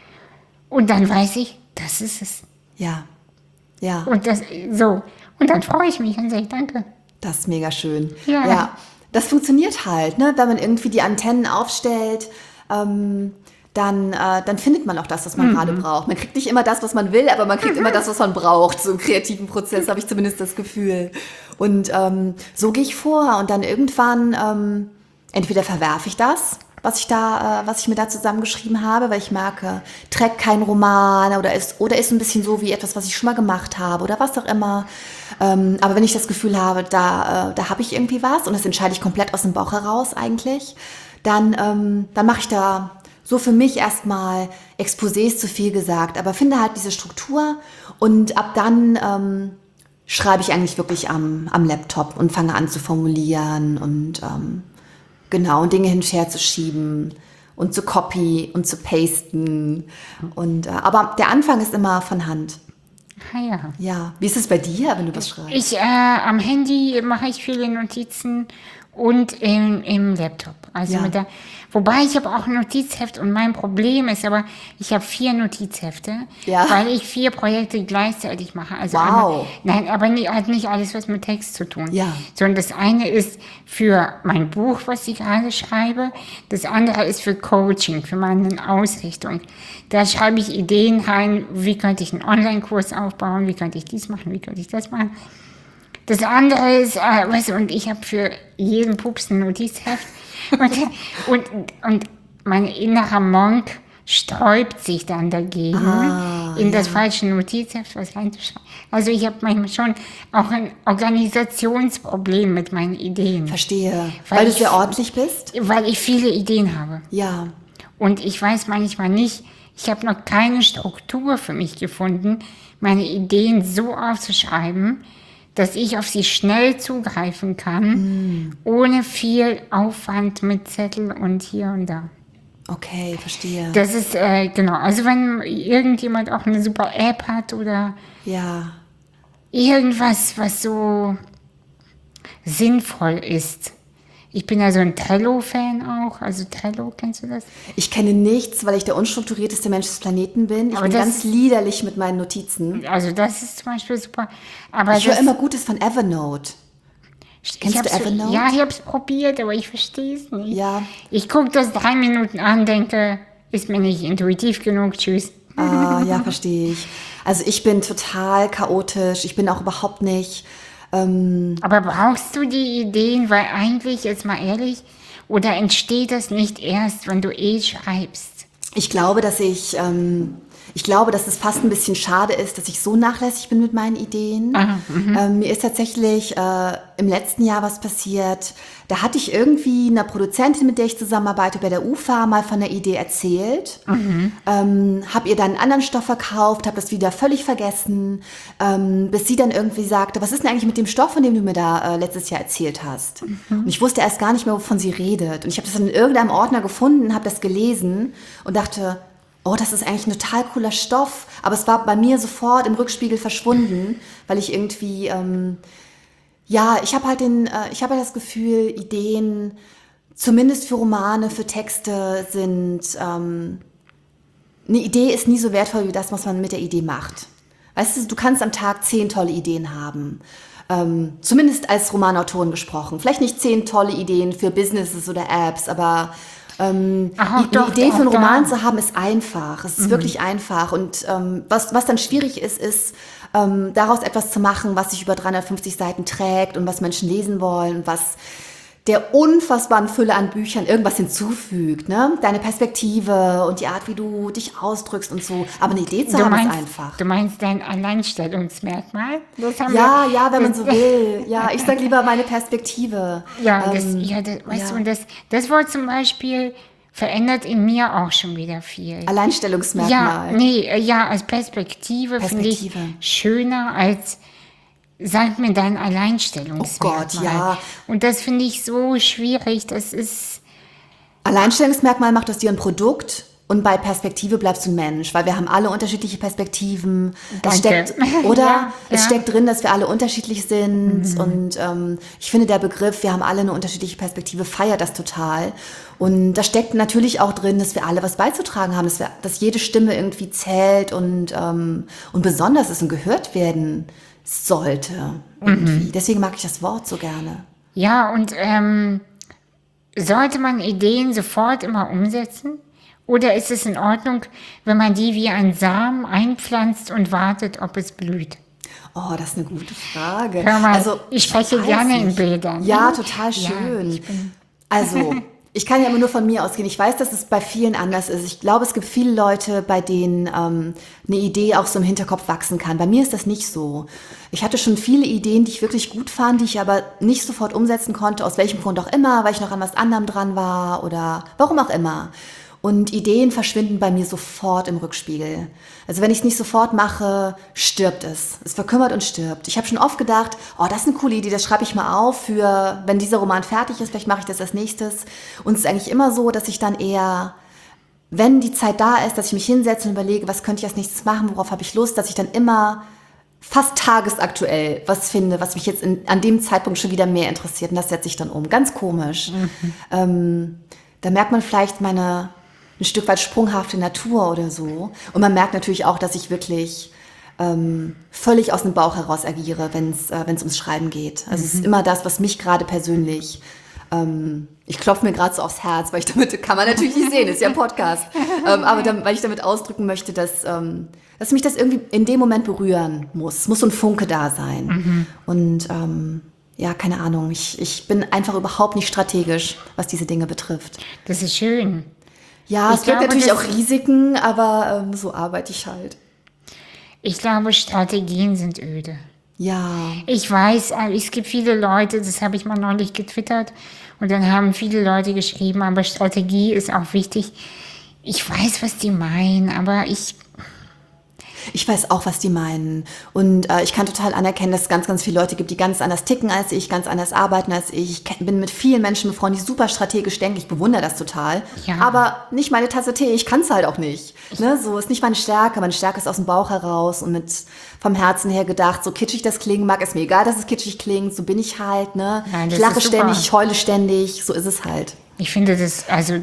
Und dann weiß ich, das ist es. Ja, ja. Und das, so. Und dann freue ich mich und sage, danke. Das ist mega schön. Ja. ja. Das funktioniert halt, ne? Wenn man irgendwie die Antennen aufstellt, ähm, dann, äh, dann findet man auch das, was man mhm. gerade braucht. Man kriegt nicht immer das, was man will, aber man kriegt mhm. immer das, was man braucht. So im kreativen Prozess habe ich zumindest das Gefühl. Und ähm, so gehe ich vor. Und dann irgendwann, ähm, entweder verwerfe ich das, was ich da, äh, was ich mir da zusammengeschrieben habe, weil ich merke, trägt kein Roman oder ist, oder ist ein bisschen so wie etwas, was ich schon mal gemacht habe oder was auch immer. Ähm, aber wenn ich das Gefühl habe, da, äh, da habe ich irgendwie was und das entscheide ich komplett aus dem Bauch heraus eigentlich, dann, ähm, dann mache ich da so für mich erstmal Exposés, zu viel gesagt, aber finde halt diese Struktur und ab dann ähm, schreibe ich eigentlich wirklich am, am Laptop und fange an zu formulieren und ähm, genau, und Dinge hin und her zu schieben und zu copy und zu pasten. Und, äh, aber der Anfang ist immer von Hand. Ah ja. Ja. Wie ist es bei dir, wenn du was schreibst? Ich, äh, am Handy mache ich viele Notizen und im, im Laptop. Also Ja. mit der, wobei ich habe auch ein Notizheft und mein Problem ist aber, ich habe vier Notizhefte, Ja. weil ich vier Projekte gleichzeitig mache. Also Wow. einmal, nein, aber nie, hat nicht alles was mit Text zu tun. Ja. Sondern das eine ist für mein Buch, was ich gerade schreibe. Das andere ist für Coaching, für meine Ausrichtung. Da schreibe ich Ideen rein, wie könnte ich einen Online-Kurs aufbauen, wie könnte ich dies machen, wie könnte ich das machen. Das andere ist, äh, weißt du, und ich habe für jeden Pups ein Notizheft. Und, und, und mein innerer Monk sträubt sich dann dagegen, Ah, in das ja. falsche Notizheft was reinzuschreiben. Also ich habe manchmal schon auch ein Organisationsproblem mit meinen Ideen. Verstehe. Weil Weil, du ich- sehr ordentlich bist? Weil ich viele Ideen habe. Ja. Und ich weiß manchmal nicht, ich habe noch keine Struktur für mich gefunden, meine Ideen so aufzuschreiben, dass ich auf sie schnell zugreifen kann, ohne viel Aufwand mit Zettel und hier und da. Okay, verstehe. Das ist, äh, genau, also wenn irgendjemand auch eine super App hat oder Ja. irgendwas, was so sinnvoll ist. Ich bin ja so ein Trello-Fan auch, also Trello, kennst du das? Ich kenne nichts, weil ich der unstrukturierteste Mensch des Planeten bin. Ich Aber bin das- ganz liederlich mit meinen Notizen. Also das ist zum Beispiel super. Aber Ich höre das, immer Gutes von Evernote. ich kennst du hab's- Evernote? Ja, ich habe es probiert, aber ich verstehe es nicht. Ja. Ich gucke das drei Minuten an, denke, ist mir nicht intuitiv genug, tschüss. Ah, ja, verstehe ich. Also ich bin total chaotisch. Ich bin auch überhaupt nicht... Ähm, Aber brauchst du die Ideen, weil eigentlich, jetzt mal ehrlich, oder entsteht das nicht erst, wenn du eh schreibst? ich glaube, dass ich... Ähm, ich glaube, dass es fast ein bisschen schade ist, dass ich so nachlässig bin mit meinen Ideen. Aha, ähm, mir ist tatsächlich äh, im letzten Jahr was passiert. Da hatte ich irgendwie einer Produzentin, mit der ich zusammenarbeite, bei der U F A mal von der Idee erzählt. Ähm, habe ihr dann einen anderen Stoff verkauft, habe das wieder völlig vergessen, ähm, bis sie dann irgendwie sagte, was ist denn eigentlich mit dem Stoff, von dem du mir da äh, letztes Jahr erzählt hast? Und ich wusste erst gar nicht mehr, wovon sie redet. Und ich habe das dann in irgendeinem Ordner gefunden, habe das gelesen und dachte, oh, das ist eigentlich ein total cooler Stoff. Aber es war bei mir sofort im Rückspiegel verschwunden, weil ich irgendwie, ähm, ja, ich habe halt den, äh, ich habe halt das Gefühl, Ideen, zumindest für Romane, für Texte, sind, ähm, eine Idee ist nie so wertvoll wie das, was man mit der Idee macht. Weißt du, du kannst am Tag zehn tolle Ideen haben. Ähm, zumindest als Romanautorin gesprochen. Vielleicht nicht zehn tolle Ideen für Businesses oder Apps, aber ähm, Aha, die, doch, die Idee doch, für einen da. Roman zu haben, ist einfach. Es ist wirklich einfach. Und ähm, was, was dann schwierig ist, ist, ähm, daraus etwas zu machen, was sich über dreihundertfünfzig Seiten trägt und was Menschen lesen wollen und was der unfassbaren Fülle an Büchern irgendwas hinzufügt. Ne? Deine Perspektive und die Art, wie du dich ausdrückst und so. Aber eine Idee zu Du haben, meinst, ist einfach. du meinst dein Alleinstellungsmerkmal? Das haben Ja, wir, ja, wenn man das- so will. Ja, ich sag lieber meine Perspektive. Ja, das, Ähm, ja, das, weißt ja. du, und das, das Wort zum Beispiel verändert in mir auch schon wieder viel. Ja, Alleinstellungsmerkmal. nee, äh, ja, als Perspektive, finde ich Perspektive. schöner als sag mir dein Alleinstellungsmerkmal. Oh Gott, ja. Und das finde ich so schwierig, das ist, Alleinstellungsmerkmal macht aus dir ein Produkt, Und bei Perspektive bleibst du ein Mensch, weil wir haben alle unterschiedliche Perspektiven. Es Danke. steckt, oder? Ja, es ja. steckt drin, dass wir alle unterschiedlich sind. Mhm. Und ähm, ich finde, der Begriff, wir haben alle eine unterschiedliche Perspektive, feiert das total. Und da steckt natürlich auch drin, dass wir alle was beizutragen haben, dass, wir, dass jede Stimme irgendwie zählt und, ähm, und besonders ist und gehört werden sollte. Irgendwie. Mhm. Deswegen mag ich das Wort so gerne. Ja, und ähm, sollte man Ideen sofort immer umsetzen? Oder ist es in Ordnung, wenn man die wie ein Samen einpflanzt und wartet, ob es blüht? Oh, das ist eine gute Frage. Hör mal, also, ich spreche ich gerne nicht. in Bildern. Ja, total schön. Ja, also, ich kann ja immer nur von mir ausgehen. Ich weiß, dass es bei vielen anders ist. Ich glaube, es gibt viele Leute, bei denen ähm, eine Idee auch so im Hinterkopf wachsen kann. Bei mir ist das nicht so. Ich hatte schon viele Ideen, die ich wirklich gut fand, die ich aber nicht sofort umsetzen konnte, aus welchem Grund auch immer, weil ich noch an was anderem dran war oder warum auch immer. Und Ideen verschwinden bei mir sofort im Rückspiegel. Also wenn ich es nicht sofort mache, stirbt es. Es verkümmert und stirbt. Ich habe schon oft gedacht, oh, das ist eine coole Idee, das schreibe ich mal auf für, wenn dieser Roman fertig ist, vielleicht mache ich das als nächstes. Und es ist eigentlich immer so, dass ich dann eher, wenn die Zeit da ist, dass ich mich hinsetze und überlege, was könnte ich als nächstes machen, worauf habe ich Lust, dass ich dann immer fast tagesaktuell was finde, was mich jetzt in, an dem Zeitpunkt schon wieder mehr interessiert. Und das setze ich dann um. Ganz komisch. Mhm. Ähm, da merkt man vielleicht meine ein Stück weit sprunghafte Natur oder so. Und man merkt natürlich auch, dass ich wirklich ähm, völlig aus dem Bauch heraus agiere, wenn es äh, ums Schreiben geht. Also mhm. es ist immer das, was mich gerade persönlich, ähm, ich klopfe mir gerade so aufs Herz, weil ich damit, kann man natürlich nicht sehen, ist ja ein Podcast, ähm, aber dann, weil ich damit ausdrücken möchte, dass, ähm, dass mich das irgendwie in dem Moment berühren muss. Es muss so ein Funke da sein. Mhm. Und ähm, ja, keine Ahnung, ich, ich bin einfach überhaupt nicht strategisch, was diese Dinge betrifft. Das ist schön. Ja, es gibt natürlich auch Risiken, aber ähm, so arbeite ich halt. Ich glaube, Strategien sind öde. Ja. Ich weiß, es gibt viele Leute, das habe ich mal neulich getwittert, und dann haben viele Leute geschrieben, aber Strategie ist auch wichtig. Ich weiß, was die meinen, aber ich... Ich weiß auch, was die meinen. Und äh, ich kann total anerkennen, dass es ganz, ganz viele Leute gibt, die ganz anders ticken als ich, ganz anders arbeiten als ich. Ich bin mit vielen Menschen befreundet, die super strategisch denken. Ich bewundere das total. Ja. Aber nicht meine Tasse Tee. Ich kann es halt auch nicht. Ne? So ist nicht meine Stärke. Meine Stärke ist aus dem Bauch heraus und mit vom Herzen her gedacht, so kitschig das klingen mag, ist mir egal, dass es kitschig klingt. So bin ich halt. Ne? Nein, ich lache ständig, ich heule ständig. So ist es halt. Ich finde das, also,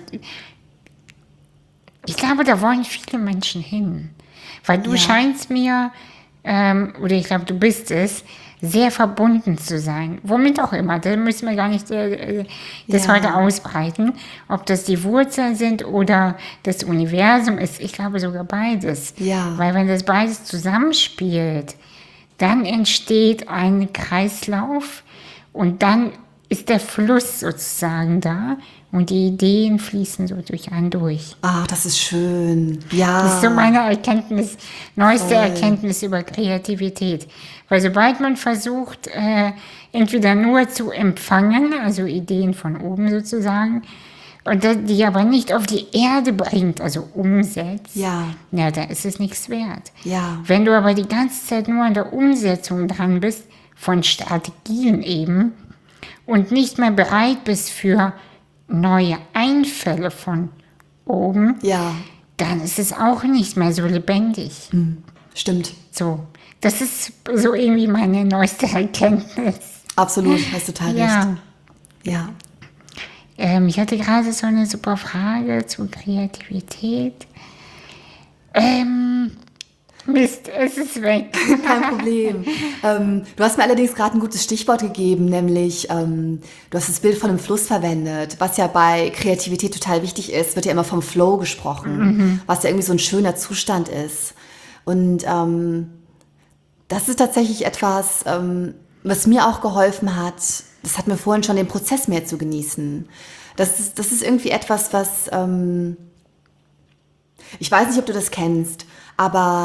ich glaube, da wollen viele Menschen hin. Weil du ja. scheinst mir, ähm, oder ich glaube, du bist es, sehr verbunden zu sein. Womit auch immer. Da müssen wir gar nicht äh, das ja. heute ausbreiten. Ob das die Wurzeln sind oder das Universum ist. Ich glaube sogar beides. Ja. Weil wenn das beides zusammenspielt, dann entsteht ein Kreislauf und dann ist der Fluss sozusagen da und die Ideen fließen so durch einen durch. Ach, das ist schön. Ja. Das ist so meine Erkenntnis, neueste Voll. Erkenntnis über Kreativität. Weil sobald man versucht, äh, entweder nur zu empfangen, also Ideen von oben sozusagen, und die aber nicht auf die Erde bringt, also umsetzt, ja, ja, da ist es nichts wert. Ja. Wenn du aber die ganze Zeit nur an der Umsetzung dran bist, von Strategien eben, und nicht mehr bereit bist für neue Einfälle von oben, ja. dann ist es auch nicht mehr so lebendig. Hm, stimmt. So, das ist so irgendwie meine neueste Erkenntnis. Absolut, hast total ja. recht. Ja. Ähm, ich hatte gerade so eine super Frage zu Kreativität. Ähm... Mist, es ist weg. Kein Problem. ähm, du hast mir allerdings gerade ein gutes Stichwort gegeben, nämlich ähm, du hast das Bild von einem Fluss verwendet, was ja bei Kreativität total wichtig ist, wird ja immer vom Flow gesprochen, mhm. was ja irgendwie so ein schöner Zustand ist. Und ähm, das ist tatsächlich etwas, ähm, was mir auch geholfen hat, das hat mir vorhin schon den Prozess mehr zu genießen. Das ist, das ist irgendwie etwas, was, ähm, ich weiß nicht, ob du das kennst, aber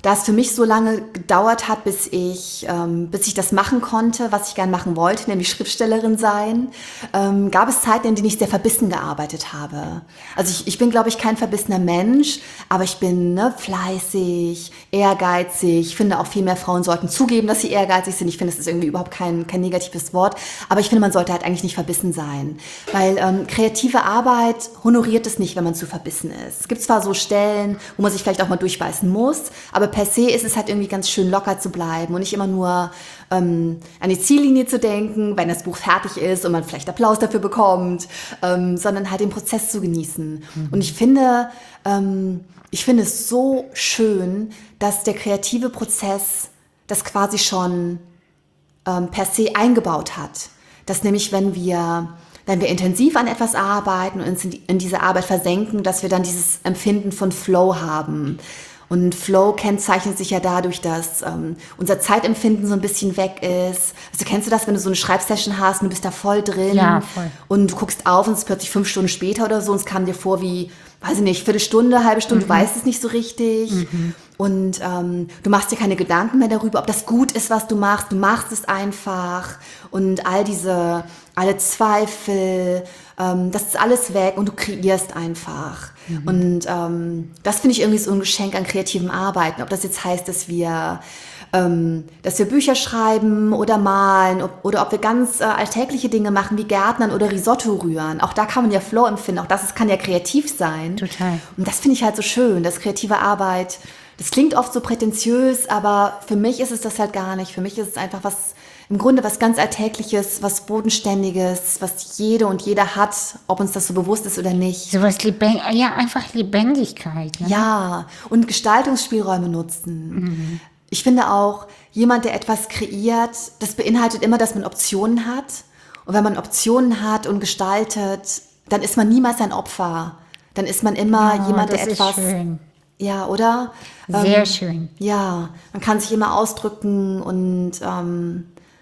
da es für mich so lange gedauert hat, bis ich, ähm, bis ich das machen konnte, was ich gern machen wollte, nämlich Schriftstellerin sein, ähm, gab es Zeiten, in denen ich sehr verbissen gearbeitet habe. Also ich, ich bin, glaube ich, kein verbissener Mensch, aber ich bin ne, fleißig, ehrgeizig. Ich finde auch viel mehr Frauen sollten zugeben, dass sie ehrgeizig sind. Ich finde, das ist irgendwie überhaupt kein, kein negatives Wort, aber ich finde, man sollte halt eigentlich nicht verbissen sein, weil ähm, kreative Arbeit honoriert es nicht, wenn man zu verbissen ist. Es gibt zwar so Stellen, wo man sich vielleicht auch mal durchbeißen muss, aber per se ist es halt irgendwie ganz schön locker zu bleiben und nicht immer nur ähm, an die Ziellinie zu denken, wenn das Buch fertig ist und man vielleicht Applaus dafür bekommt, ähm, sondern halt den Prozess zu genießen. Mhm. Und ich finde, ähm, ich finde es so schön, dass der kreative Prozess das quasi schon ähm, per se eingebaut hat. Dass nämlich, wenn wir wenn wir intensiv an etwas arbeiten und uns in, die, in diese Arbeit versenken, dass wir dann dieses Empfinden von Flow haben. Und Flow kennzeichnet sich ja dadurch, dass ähm, unser Zeitempfinden so ein bisschen weg ist. Also kennst du das, wenn du so eine Schreibsession hast und du bist da voll drin ja, voll. Und du guckst auf und es ist plötzlich fünf Stunden später oder so und es kam dir vor wie, weiß ich nicht, Viertelstunde, halbe Stunde, mhm. du weißt es nicht so richtig. Mhm. Und ähm, du machst dir keine Gedanken mehr darüber, ob das gut ist, was du machst. Du machst es einfach und all diese, alle Zweifel, ähm, das ist alles weg und du kreierst einfach. Mhm. Und ähm, das finde ich irgendwie so ein Geschenk an kreativem Arbeiten. Ob das jetzt heißt, dass wir, ähm, dass wir Bücher schreiben oder malen ob, oder ob wir ganz äh, alltägliche Dinge machen wie Gärtnern oder Risotto rühren. Auch da kann man ja Flow empfinden. Auch das ist, kann ja kreativ sein. Total. Und das finde ich halt so schön, dass kreative Arbeit, das klingt oft so prätentiös, aber für mich ist es das halt gar nicht. Für mich ist es einfach was, im Grunde was ganz Alltägliches, was Bodenständiges, was jede und jeder hat, ob uns das so bewusst ist oder nicht. So was Leben, ja, einfach Lebendigkeit. Ne? Ja, und Gestaltungsspielräume nutzen. Mhm. Ich finde auch, jemand, der etwas kreiert, das beinhaltet immer, dass man Optionen hat. Und wenn man Optionen hat und gestaltet, dann ist man niemals ein Opfer. Dann ist man immer ja, jemand, der das etwas... Ist schön. Ja, oder? Sehr ähm, schön. Ja, man kann sich immer ausdrücken und ähm,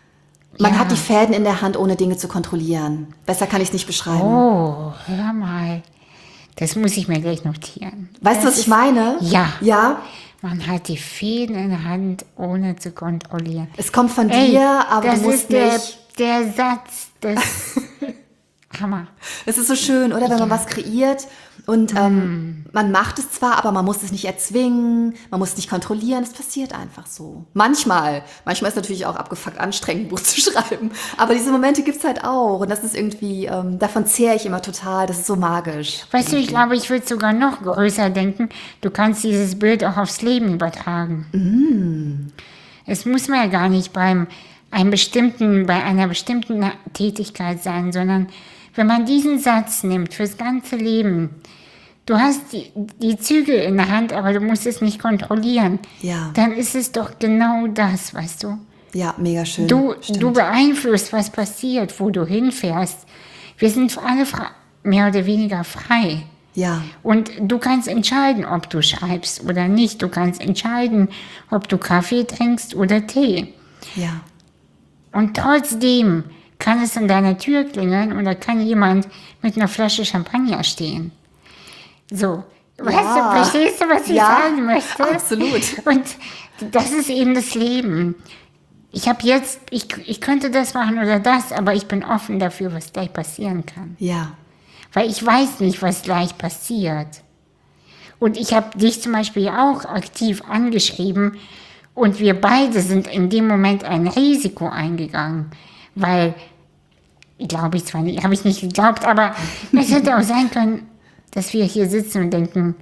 man ja. hat die Fäden in der Hand, ohne Dinge zu kontrollieren. Besser kann ich es nicht beschreiben. Oh, hör mal. Das muss ich mir gleich notieren. Weißt du, was ich meine? Ja. Ja? Man hat die Fäden in der Hand, ohne zu kontrollieren. Es kommt von Ey, dir, aber das du musst ist der, nicht... der Satz des... Hammer. Es ist so schön, oder? Wenn ja. man was kreiert und mm. ähm, man macht es zwar, aber man muss es nicht erzwingen, man muss es nicht kontrollieren, es passiert einfach so. Manchmal. Manchmal ist es natürlich auch abgefuckt anstrengend, ein Buch zu schreiben. Aber diese Momente gibt es halt auch. Und das ist irgendwie, ähm, davon zehre ich immer total. Das ist so magisch. Weißt du, ich glaube, ich würde sogar noch größer denken. Du kannst dieses Bild auch aufs Leben übertragen. Mm. Es muss man ja gar nicht beim einem bestimmten, bei einer bestimmten Tätigkeit sein, sondern wenn man diesen Satz nimmt fürs ganze Leben, du hast die, die Zügel in der Hand, aber du musst es nicht kontrollieren, ja. dann ist es doch genau das, weißt du? Ja, mega schön. Du, du beeinflusst, was passiert, wo du hinfährst. Wir sind alle fra- mehr oder weniger frei. Ja. Und du kannst entscheiden, ob du schreibst oder nicht. Du kannst entscheiden, ob du Kaffee trinkst oder Tee. Ja. Und trotzdem kann es an deiner Tür klingeln oder kann jemand mit einer Flasche Champagner stehen. So, ja. weißt du, verstehst du, was ich ja, sagen möchte? Absolut. Und das ist eben das Leben. Ich habe jetzt, ich, ich könnte das machen oder das, aber ich bin offen dafür, was gleich passieren kann. Ja. Weil ich weiß nicht, was gleich passiert. Und ich habe dich zum Beispiel auch aktiv angeschrieben und wir beide sind in dem Moment ein Risiko eingegangen. Weil, glaube ich zwar nicht, habe ich nicht geglaubt, aber es hätte auch sein können, dass wir hier sitzen und denken,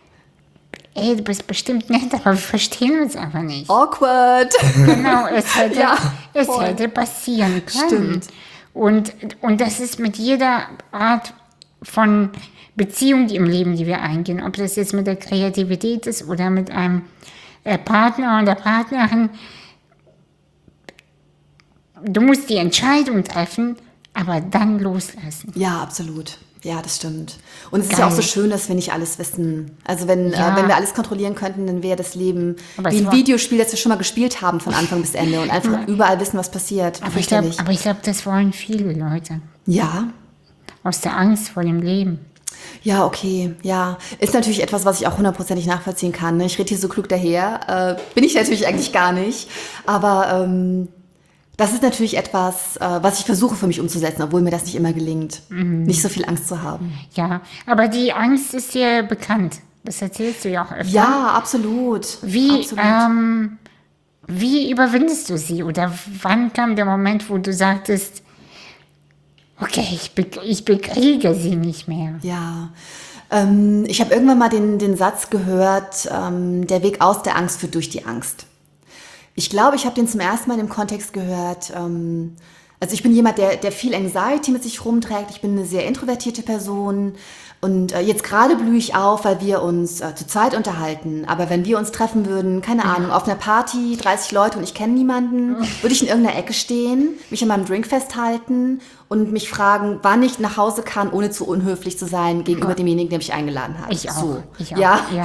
ey, du bist bestimmt nett, aber wir verstehen uns einfach nicht. Awkward. Genau, es hätte, ja, es hätte passieren können. Stimmt. Und, und das ist mit jeder Art von Beziehung im Leben, die wir eingehen, ob das jetzt mit der Kreativität ist oder mit einem äh, Partner oder Partnerin. Du musst die Entscheidung treffen, aber dann loslassen. Ja, absolut. Ja, das stimmt. Und es Geil. ist ja auch so schön, dass wir nicht alles wissen. Also wenn, Ja. äh, wenn wir alles kontrollieren könnten, dann wäre das Leben Aber wie es ein war- Videospiel, das wir schon mal gespielt haben von Anfang bis Ende und einfach überall wissen, was passiert. Aber ich glaube, Fürchterlich. aber ich glaub, das wollen viele Leute. Ja, Aus der Angst vor dem Leben. Ja, okay, ja. Ist natürlich etwas, was ich auch hundertprozentig nachvollziehen kann. Ne? Ich rede hier so klug daher. Äh, bin ich natürlich eigentlich gar nicht. Aber ähm, das ist natürlich etwas, äh, was ich versuche für mich umzusetzen, obwohl mir das nicht immer gelingt. Mhm. Nicht so viel Angst zu haben. Ja, aber die Angst ist dir bekannt. Das erzählst du ja auch öfter. Ja, absolut. Wie, absolut. Ähm, wie überwindest du sie? Oder wann kam der Moment, wo du sagtest, okay, ich, be- ich bekriege sie nicht mehr? Ja, ähm, ich habe irgendwann mal den, den Satz gehört, ähm, der Weg aus der Angst führt durch die Angst. Ich glaube, ich habe den zum ersten Mal im Kontext gehört. Ähm, also ich bin jemand, der, der viel Anxiety mit sich rumträgt. Ich bin eine sehr introvertierte Person. Und äh, jetzt gerade blühe ich auf, weil wir uns äh, zu zweit unterhalten. Aber wenn wir uns treffen würden, keine Ahnung, auf einer Party, dreißig Leute und ich kenne niemanden, würde ich in irgendeiner Ecke stehen, mich an meinem Drink festhalten und mich fragen, wann ich nach Hause kann, ohne zu unhöflich zu sein gegenüber demjenigen, der mich eingeladen hat. Ich auch. So. Ich auch. Ja. ja.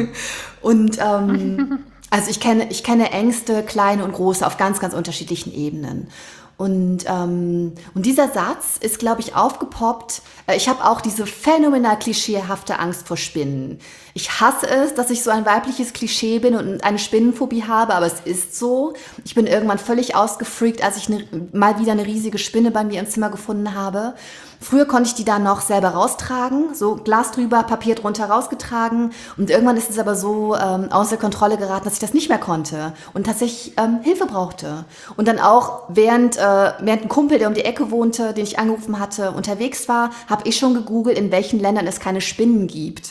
Und ähm, also ich kenne, ich kenne Ängste, kleine und große, auf ganz, ganz unterschiedlichen Ebenen. Und, ähm, und dieser Satz ist, glaube ich, aufgepoppt. Ich habe auch diese phänomenal klischeehafte Angst vor Spinnen. Ich hasse es, dass ich so ein weibliches Klischee bin und eine Spinnenphobie habe, aber es ist so. Ich bin irgendwann völlig ausgefreakt, als ich ne, mal wieder eine riesige Spinne bei mir im Zimmer gefunden habe. Früher konnte ich die dann noch selber raustragen, so Glas drüber, Papier drunter rausgetragen. Und irgendwann ist es aber so ähm, außer Kontrolle geraten, dass ich das nicht mehr konnte und tatsächlich ähm, Hilfe brauchte. Und dann auch während, äh, während ein Kumpel, der um die Ecke wohnte, den ich angerufen hatte, unterwegs war, habe ich schon gegoogelt, in welchen Ländern es keine Spinnen gibt.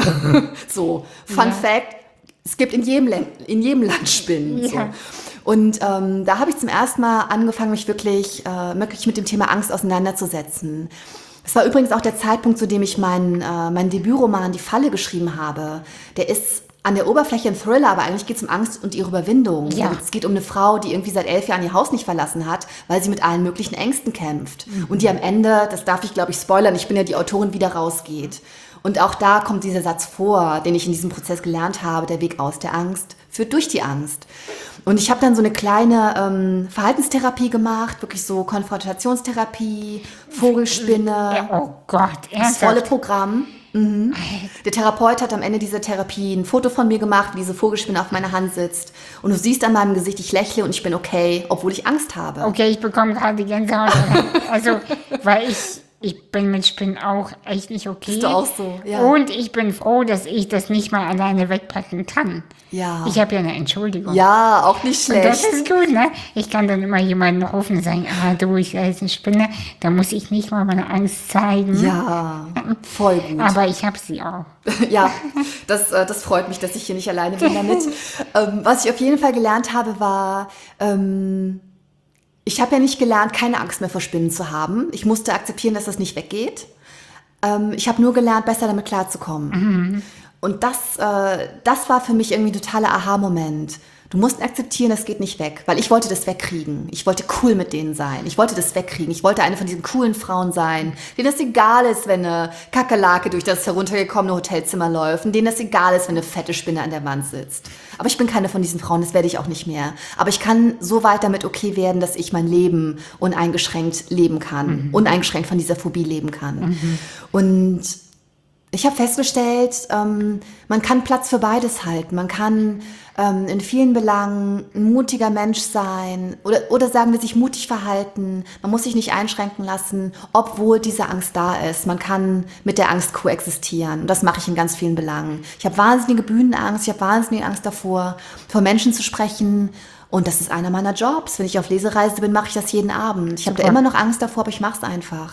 So, Fun ja. Fact, es gibt in jedem, L- in jedem Land Spinnen. Ja. So. Und ähm, da habe ich zum ersten Mal angefangen, mich wirklich, äh, wirklich mit dem Thema Angst auseinanderzusetzen. Es war übrigens auch der Zeitpunkt, zu dem ich meinen äh, mein Debütroman Die Falle geschrieben habe. Der ist an der Oberfläche ein Thriller, aber eigentlich geht es um Angst und ihre Überwindung. Ja. Es geht um eine Frau, die irgendwie seit elf Jahren ihr Haus nicht verlassen hat, weil sie mit allen möglichen Ängsten kämpft. Mhm. Und die am Ende, das darf ich glaube ich spoilern, ich bin ja die Autorin, wieder rausgeht. Und auch da kommt dieser Satz vor, den ich in diesem Prozess gelernt habe, der Weg aus der Angst führt durch die Angst. Und ich habe dann so eine kleine ähm, Verhaltenstherapie gemacht, wirklich so Konfrontationstherapie, Vogelspinne. Oh Gott, ernsthaft? Das volle Programm. Mhm. Der Therapeut hat am Ende dieser Therapie ein Foto von mir gemacht, wie diese Vogelspinne auf meiner Hand sitzt. Und du siehst an meinem Gesicht, ich lächle und ich bin okay, obwohl ich Angst habe. Okay, ich bekomme gerade die Gänsehaut. Also, weil ich... Ich bin mit Spinnen auch echt nicht okay. Bist du auch so, ja. Und ich bin froh, dass ich das nicht mal alleine wegpacken kann. Ja. Ich habe ja eine Entschuldigung. Ja, auch nicht schlecht. Und das ist gut, ne? Ich kann dann immer jemanden rufen und sagen, ah du, ich wäre jetzt eine Spinne. Da muss ich nicht mal meine Angst zeigen. Ja, voll gut. Aber ich habe sie auch. Ja, das, das freut mich, dass ich hier nicht alleine bin damit. ähm, was ich auf jeden Fall gelernt habe, war... Ähm, Ich habe ja nicht gelernt, keine Angst mehr vor Spinnen zu haben. Ich musste akzeptieren, dass das nicht weggeht. Ähm, ich habe nur gelernt, besser damit klarzukommen. Mhm. Und das, äh, das war für mich irgendwie ein totaler Aha-Moment. Du musst akzeptieren, das geht nicht weg. Weil ich wollte das wegkriegen. Ich wollte cool mit denen sein. Ich wollte das wegkriegen. Ich wollte eine von diesen coolen Frauen sein, denen das egal ist, wenn eine Kakerlake durch das heruntergekommene Hotelzimmer läuft, und denen das egal ist, wenn eine fette Spinne an der Wand sitzt. Aber ich bin keine von diesen Frauen, das werde ich auch nicht mehr. Aber ich kann so weit damit okay werden, dass ich mein Leben uneingeschränkt leben kann. Mhm. Uneingeschränkt von dieser Phobie leben kann. Mhm. Und ich habe festgestellt, ähm, man kann Platz für beides halten. Man kann ähm, in vielen Belangen ein mutiger Mensch sein oder, oder sagen wir sich mutig verhalten. Man muss sich nicht einschränken lassen, obwohl diese Angst da ist. Man kann mit der Angst koexistieren. Und das mache ich in ganz vielen Belangen. Ich habe wahnsinnige Bühnenangst. Ich habe wahnsinnige Angst davor, vor Menschen zu sprechen. Und das ist einer meiner Jobs. Wenn ich auf Lesereise bin, mache ich das jeden Abend. Ich habe da immer noch Angst davor, aber ich mache es einfach.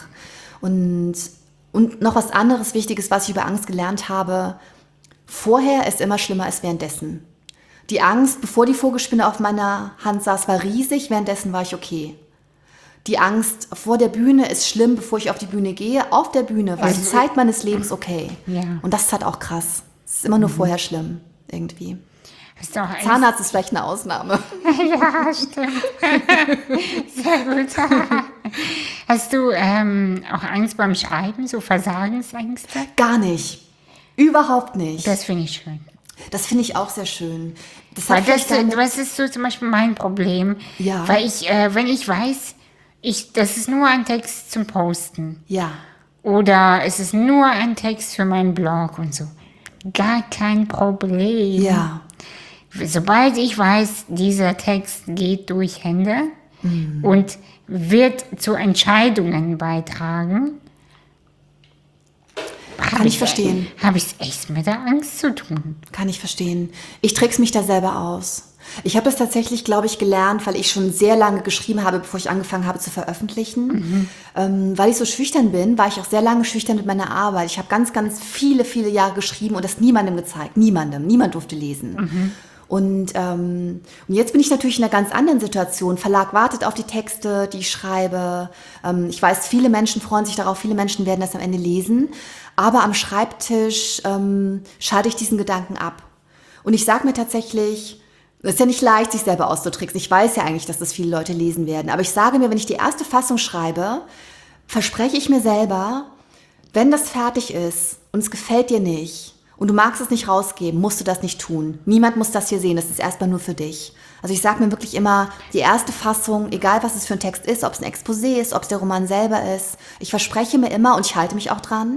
Und Und noch was anderes Wichtiges, was ich über Angst gelernt habe. Vorher ist immer schlimmer als währenddessen. Die Angst, bevor die Vogelspinne auf meiner Hand saß, war riesig. Währenddessen war ich okay. Die Angst vor der Bühne ist schlimm, bevor ich auf die Bühne gehe. Auf der Bühne war die Zeit meines Lebens okay. Ja. Und das ist halt auch krass. Es ist immer nur mhm. vorher schlimm, irgendwie. Ist doch Zahnarzt ist vielleicht eine Ausnahme. Ja, stimmt. Sehr gut. Hast du ähm, auch Angst beim Schreiben, so Versagensängste? Gar nicht. Überhaupt nicht. Das finde ich schön. Das finde ich auch sehr schön. Das, weil das, das ist so zum Beispiel mein Problem. Ja. Weil ich, äh, wenn ich weiß, ich, das ist nur ein Text zum Posten. Ja. Oder ist es nur ein Text für meinen Blog und so? Gar kein Problem. Ja. Sobald ich weiß, dieser Text geht durch Hände mhm. und wird zu Entscheidungen beitragen, Kann ich verstehen. Habe ich es echt mit der Angst zu tun. Kann ich verstehen. Ich trick's mich da selber aus. Ich habe das tatsächlich, glaube ich, gelernt, weil ich schon sehr lange geschrieben habe, bevor ich angefangen habe zu veröffentlichen. Mhm. Ähm, weil ich so schüchtern bin, war ich auch sehr lange schüchtern mit meiner Arbeit. Ich habe ganz, ganz viele, viele Jahre geschrieben und das niemandem gezeigt. Niemandem. Niemand durfte lesen. Mhm. Und, ähm, und jetzt bin ich natürlich in einer ganz anderen Situation. Verlag wartet auf die Texte, die ich schreibe. Ähm, ich weiß, viele Menschen freuen sich darauf, viele Menschen werden das am Ende lesen. Aber am Schreibtisch ähm, schalte ich diesen Gedanken ab. Und ich sage mir tatsächlich, es ist ja nicht leicht, sich selber auszutricksen. Ich weiß ja eigentlich, dass das viele Leute lesen werden. Aber ich sage mir, wenn ich die erste Fassung schreibe, verspreche ich mir selber, wenn das fertig ist und es gefällt dir nicht und du magst es nicht rausgeben, musst du das nicht tun. Niemand muss das hier sehen, das ist erstmal nur für dich. Also ich sage mir wirklich immer, die erste Fassung, egal was es für ein Text ist, ob es ein Exposé ist, ob es der Roman selber ist, ich verspreche mir immer und ich halte mich auch dran,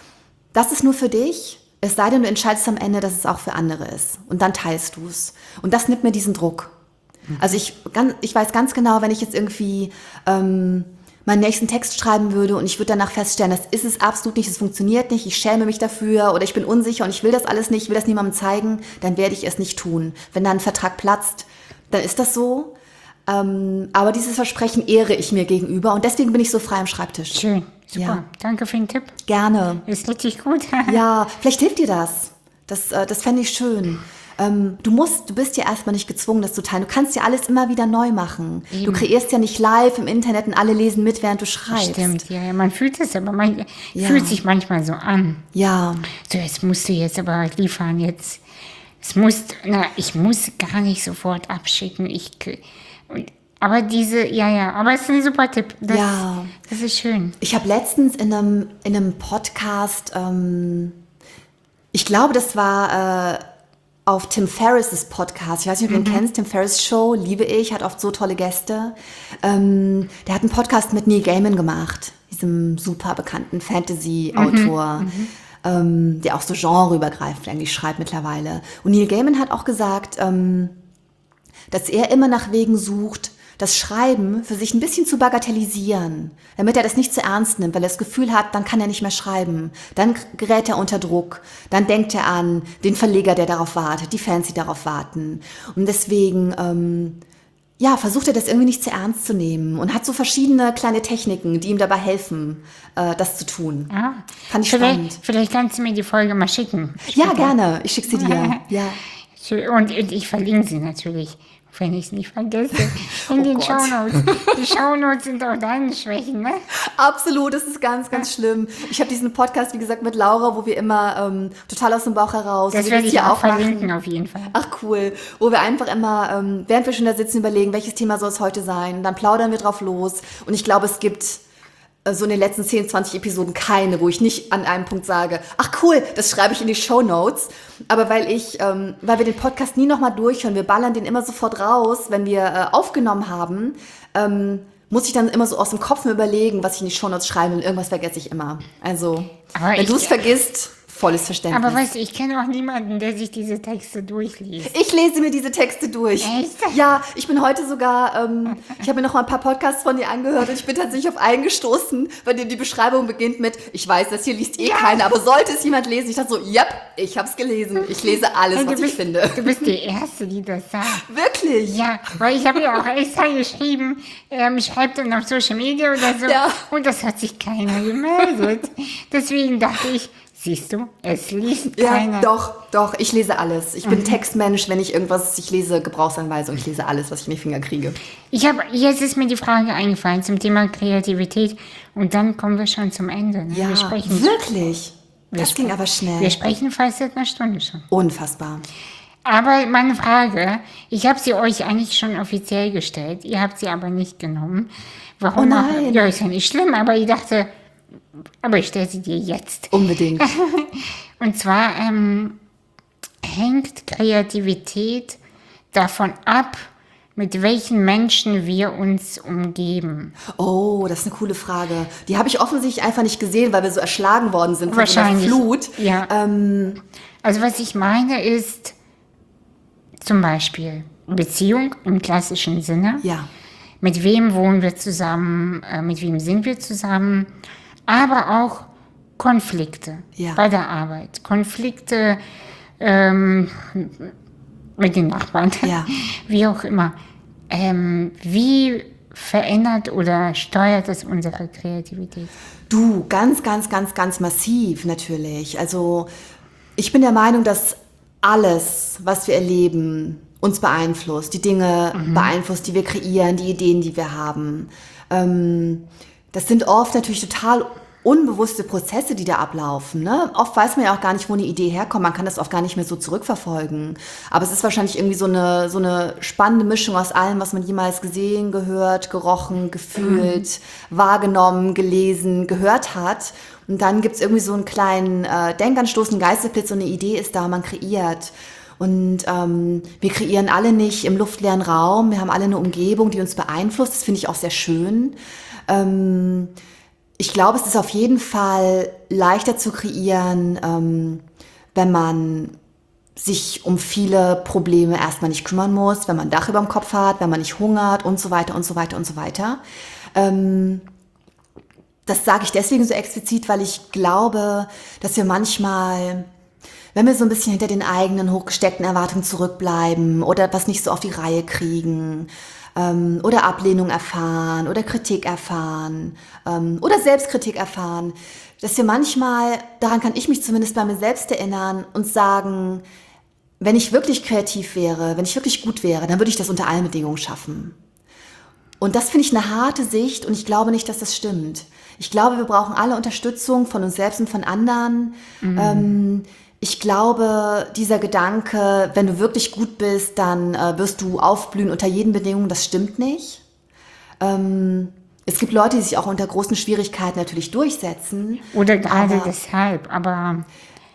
das ist nur für dich. Es sei denn, du entscheidest am Ende, dass es auch für andere ist. Und dann teilst du es. Und das nimmt mir diesen Druck. Also ich, ganz, ich weiß ganz genau, wenn ich jetzt irgendwie ähm, meinen nächsten Text schreiben würde und ich würde danach feststellen, das ist es absolut nicht, es funktioniert nicht, ich schäme mich dafür oder ich bin unsicher und ich will das alles nicht, ich will das niemandem zeigen, dann werde ich es nicht tun. Wenn da ein Vertrag platzt, dann ist das so. Ähm, aber dieses Versprechen ehre ich mir gegenüber und deswegen bin ich so frei am Schreibtisch. Schön. Super, ja. Danke für den Tipp. Gerne. Ist richtig gut. Ja, vielleicht hilft dir das. Das, äh, das fände ich schön. Ähm, du musst, du bist ja erstmal nicht gezwungen, das zu teilen. Du kannst ja alles immer wieder neu machen. Eben. Du kreierst ja nicht live im Internet und alle lesen mit, während du schreibst. Stimmt, ja, ja. Man fühlt es, aber man ja. fühlt sich manchmal so an. Ja. So, jetzt musst du jetzt aber liefern, jetzt. Es muss, na, ich muss gar nicht sofort abschicken. Ich, und, aber diese, ja, ja, aber es ist ein super Tipp. Das, ja. Das ist schön. Ich habe letztens in einem, in einem Podcast, ähm, ich glaube, das war äh, auf Tim Ferriss' Podcast. Ich weiß nicht, ob du mhm. ihn kennst. Tim Ferriss Show, liebe ich, hat oft so tolle Gäste. Ähm, der hat einen Podcast mit Neil Gaiman gemacht, diesem super bekannten Fantasy-Autor, mhm. Mhm. Ähm, der auch so genreübergreifend eigentlich schreibt mittlerweile. Und Neil Gaiman hat auch gesagt, ähm, dass er immer nach Wegen sucht, das Schreiben für sich ein bisschen zu bagatellisieren, damit er das nicht zu ernst nimmt, weil er das Gefühl hat, dann kann er nicht mehr schreiben. Dann gerät er unter Druck. Dann denkt er an den Verleger, der darauf wartet, die Fans, die darauf warten. Und deswegen, ähm, ja, versucht er das irgendwie nicht zu ernst zu nehmen und hat so verschiedene kleine Techniken, die ihm dabei helfen, äh, das zu tun. Ah, Fand ich vielleicht, spannend. Vielleicht kannst du mir die Folge mal schicken. Ja, gerne. Ich schicke sie dir. Ja. Und ich verlinke sie natürlich, wenn ich es nicht vergesse, in Oh den Gott. Shownotes. Die Shownotes sind auch deine Schwächen, ne? Absolut, das ist ganz, ganz schlimm. Ich habe diesen Podcast, wie gesagt, mit Laura, wo wir immer ähm, total aus dem Bauch heraus. Das wir werde ich hier auch machen. verlinken, auf jeden Fall. Ach cool, wo wir einfach immer, ähm, während wir schon da sitzen, überlegen, welches Thema soll es heute sein. Dann plaudern wir drauf los. Und ich glaube, es gibt äh, so in den letzten zehn, zwanzig Episoden keine, wo ich nicht an einem Punkt sage, ach cool, das schreibe ich in die Shownotes. Aber weil ich, ähm, weil wir den Podcast nie nochmal durchhören, wir ballern den immer sofort raus, wenn wir äh, aufgenommen haben, ähm, muss ich dann immer so aus dem Kopf mir überlegen, was ich in die Shownotes schreibe und irgendwas vergesse ich immer. Also, Aber wenn du es vergisst, volles Verständnis. Aber weißt du, ich kenne auch niemanden, der sich diese Texte durchliest. Ich lese mir diese Texte durch. Echt? Ja, ich bin heute sogar, ähm, ich habe mir noch mal ein paar Podcasts von dir angehört und ich bin tatsächlich auf einen gestoßen, bei dem die Beschreibung beginnt mit, ich weiß, das hier liest eh ja. keiner, aber sollte es jemand lesen? Ich dachte so, yep, ich habe es gelesen. Ich lese alles, du was bist, ich finde. Du bist die Erste, die das sagt. Wirklich? Ja, weil ich habe ja auch extra geschrieben, ähm, schreibt dann auf Social Media oder so. Ja. Und das hat sich keiner gemeldet. Deswegen dachte ich, siehst du, es liest Ja, keiner. doch, doch, ich lese alles. Ich bin mhm. Textmensch, wenn ich irgendwas, ich lese Gebrauchsanweisung, ich lese alles, was ich in die Finger kriege. Ich habe, jetzt ist mir die Frage eingefallen zum Thema Kreativität und dann kommen wir schon zum Ende. Ne? Ja, wir sprechen, wirklich? Wir das ging spre- aber schnell. Wir sprechen fast seit einer Stunde schon. Unfassbar. Aber meine Frage, ich habe sie euch eigentlich schon offiziell gestellt, ihr habt sie aber nicht genommen. Warum? Oh nein. Auch, ja, ist ja nicht schlimm, aber ich dachte, aber ich stelle sie dir jetzt. Unbedingt. Und zwar ähm, hängt Kreativität davon ab, mit welchen Menschen wir uns umgeben. Oh, das ist eine coole Frage. Die habe ich offensichtlich einfach nicht gesehen, weil wir so erschlagen worden sind von Wahrscheinlich. so einer Flut. Ja. Ähm, Also was ich meine ist zum Beispiel Beziehung im klassischen Sinne. ja, Mit wem wohnen wir zusammen, äh, mit wem sind wir zusammen, aber auch Konflikte Ja. bei der Arbeit, Konflikte ähm, mit den Nachbarn, Ja. wie auch immer. Ähm, wie verändert oder steuert das unsere Kreativität? du, ganz, ganz, ganz, ganz massiv natürlich. Also ich bin der Meinung, dass alles, was wir erleben, uns beeinflusst. Die Dinge Mhm. beeinflusst, die wir kreieren, die Ideen, die wir haben. Ähm, das sind oft natürlich total unbewusste Prozesse, die da ablaufen. Ne? Oft weiß man ja auch gar nicht, wo eine Idee herkommt. Man kann das oft gar nicht mehr so zurückverfolgen. Aber es ist wahrscheinlich irgendwie so eine, so eine spannende Mischung aus allem, was man jemals gesehen, gehört, gerochen, gefühlt, mhm. wahrgenommen, gelesen, gehört hat. Und dann gibt es irgendwie so einen kleinen äh, Denkanstoß, einen Geistesblitz, so eine Idee ist da, man kreiert. Und ähm, wir kreieren alle nicht im luftleeren Raum. Wir haben alle eine Umgebung, die uns beeinflusst. Das finde ich auch sehr schön. Ähm, Ich glaube, es ist auf jeden Fall leichter zu kreieren, ähm, wenn man sich um viele Probleme erstmal nicht kümmern muss, wenn man ein Dach über dem Kopf hat, wenn man nicht hungert und so weiter und so weiter und so weiter. Ähm, das sage ich deswegen so explizit, weil ich glaube, dass wir manchmal, wenn wir so ein bisschen hinter den eigenen hochgesteckten Erwartungen zurückbleiben oder etwas nicht so auf die Reihe kriegen, Ähm, oder Ablehnung erfahren oder Kritik erfahren ähm, oder Selbstkritik erfahren, dass wir manchmal, daran kann ich mich zumindest bei mir selbst erinnern und sagen, wenn ich wirklich kreativ wäre, wenn ich wirklich gut wäre, dann würde ich das unter allen Bedingungen schaffen. Und das finde ich eine harte Sicht und ich glaube nicht, dass das stimmt. Ich glaube, wir brauchen alle Unterstützung von uns selbst und von anderen. Mhm. Ähm, Ich glaube, dieser Gedanke, wenn du wirklich gut bist, dann äh, wirst du aufblühen unter jeden Bedingungen, das stimmt nicht. Ähm, es gibt Leute, die sich auch unter großen Schwierigkeiten natürlich durchsetzen. Oder gerade aber, deshalb, aber...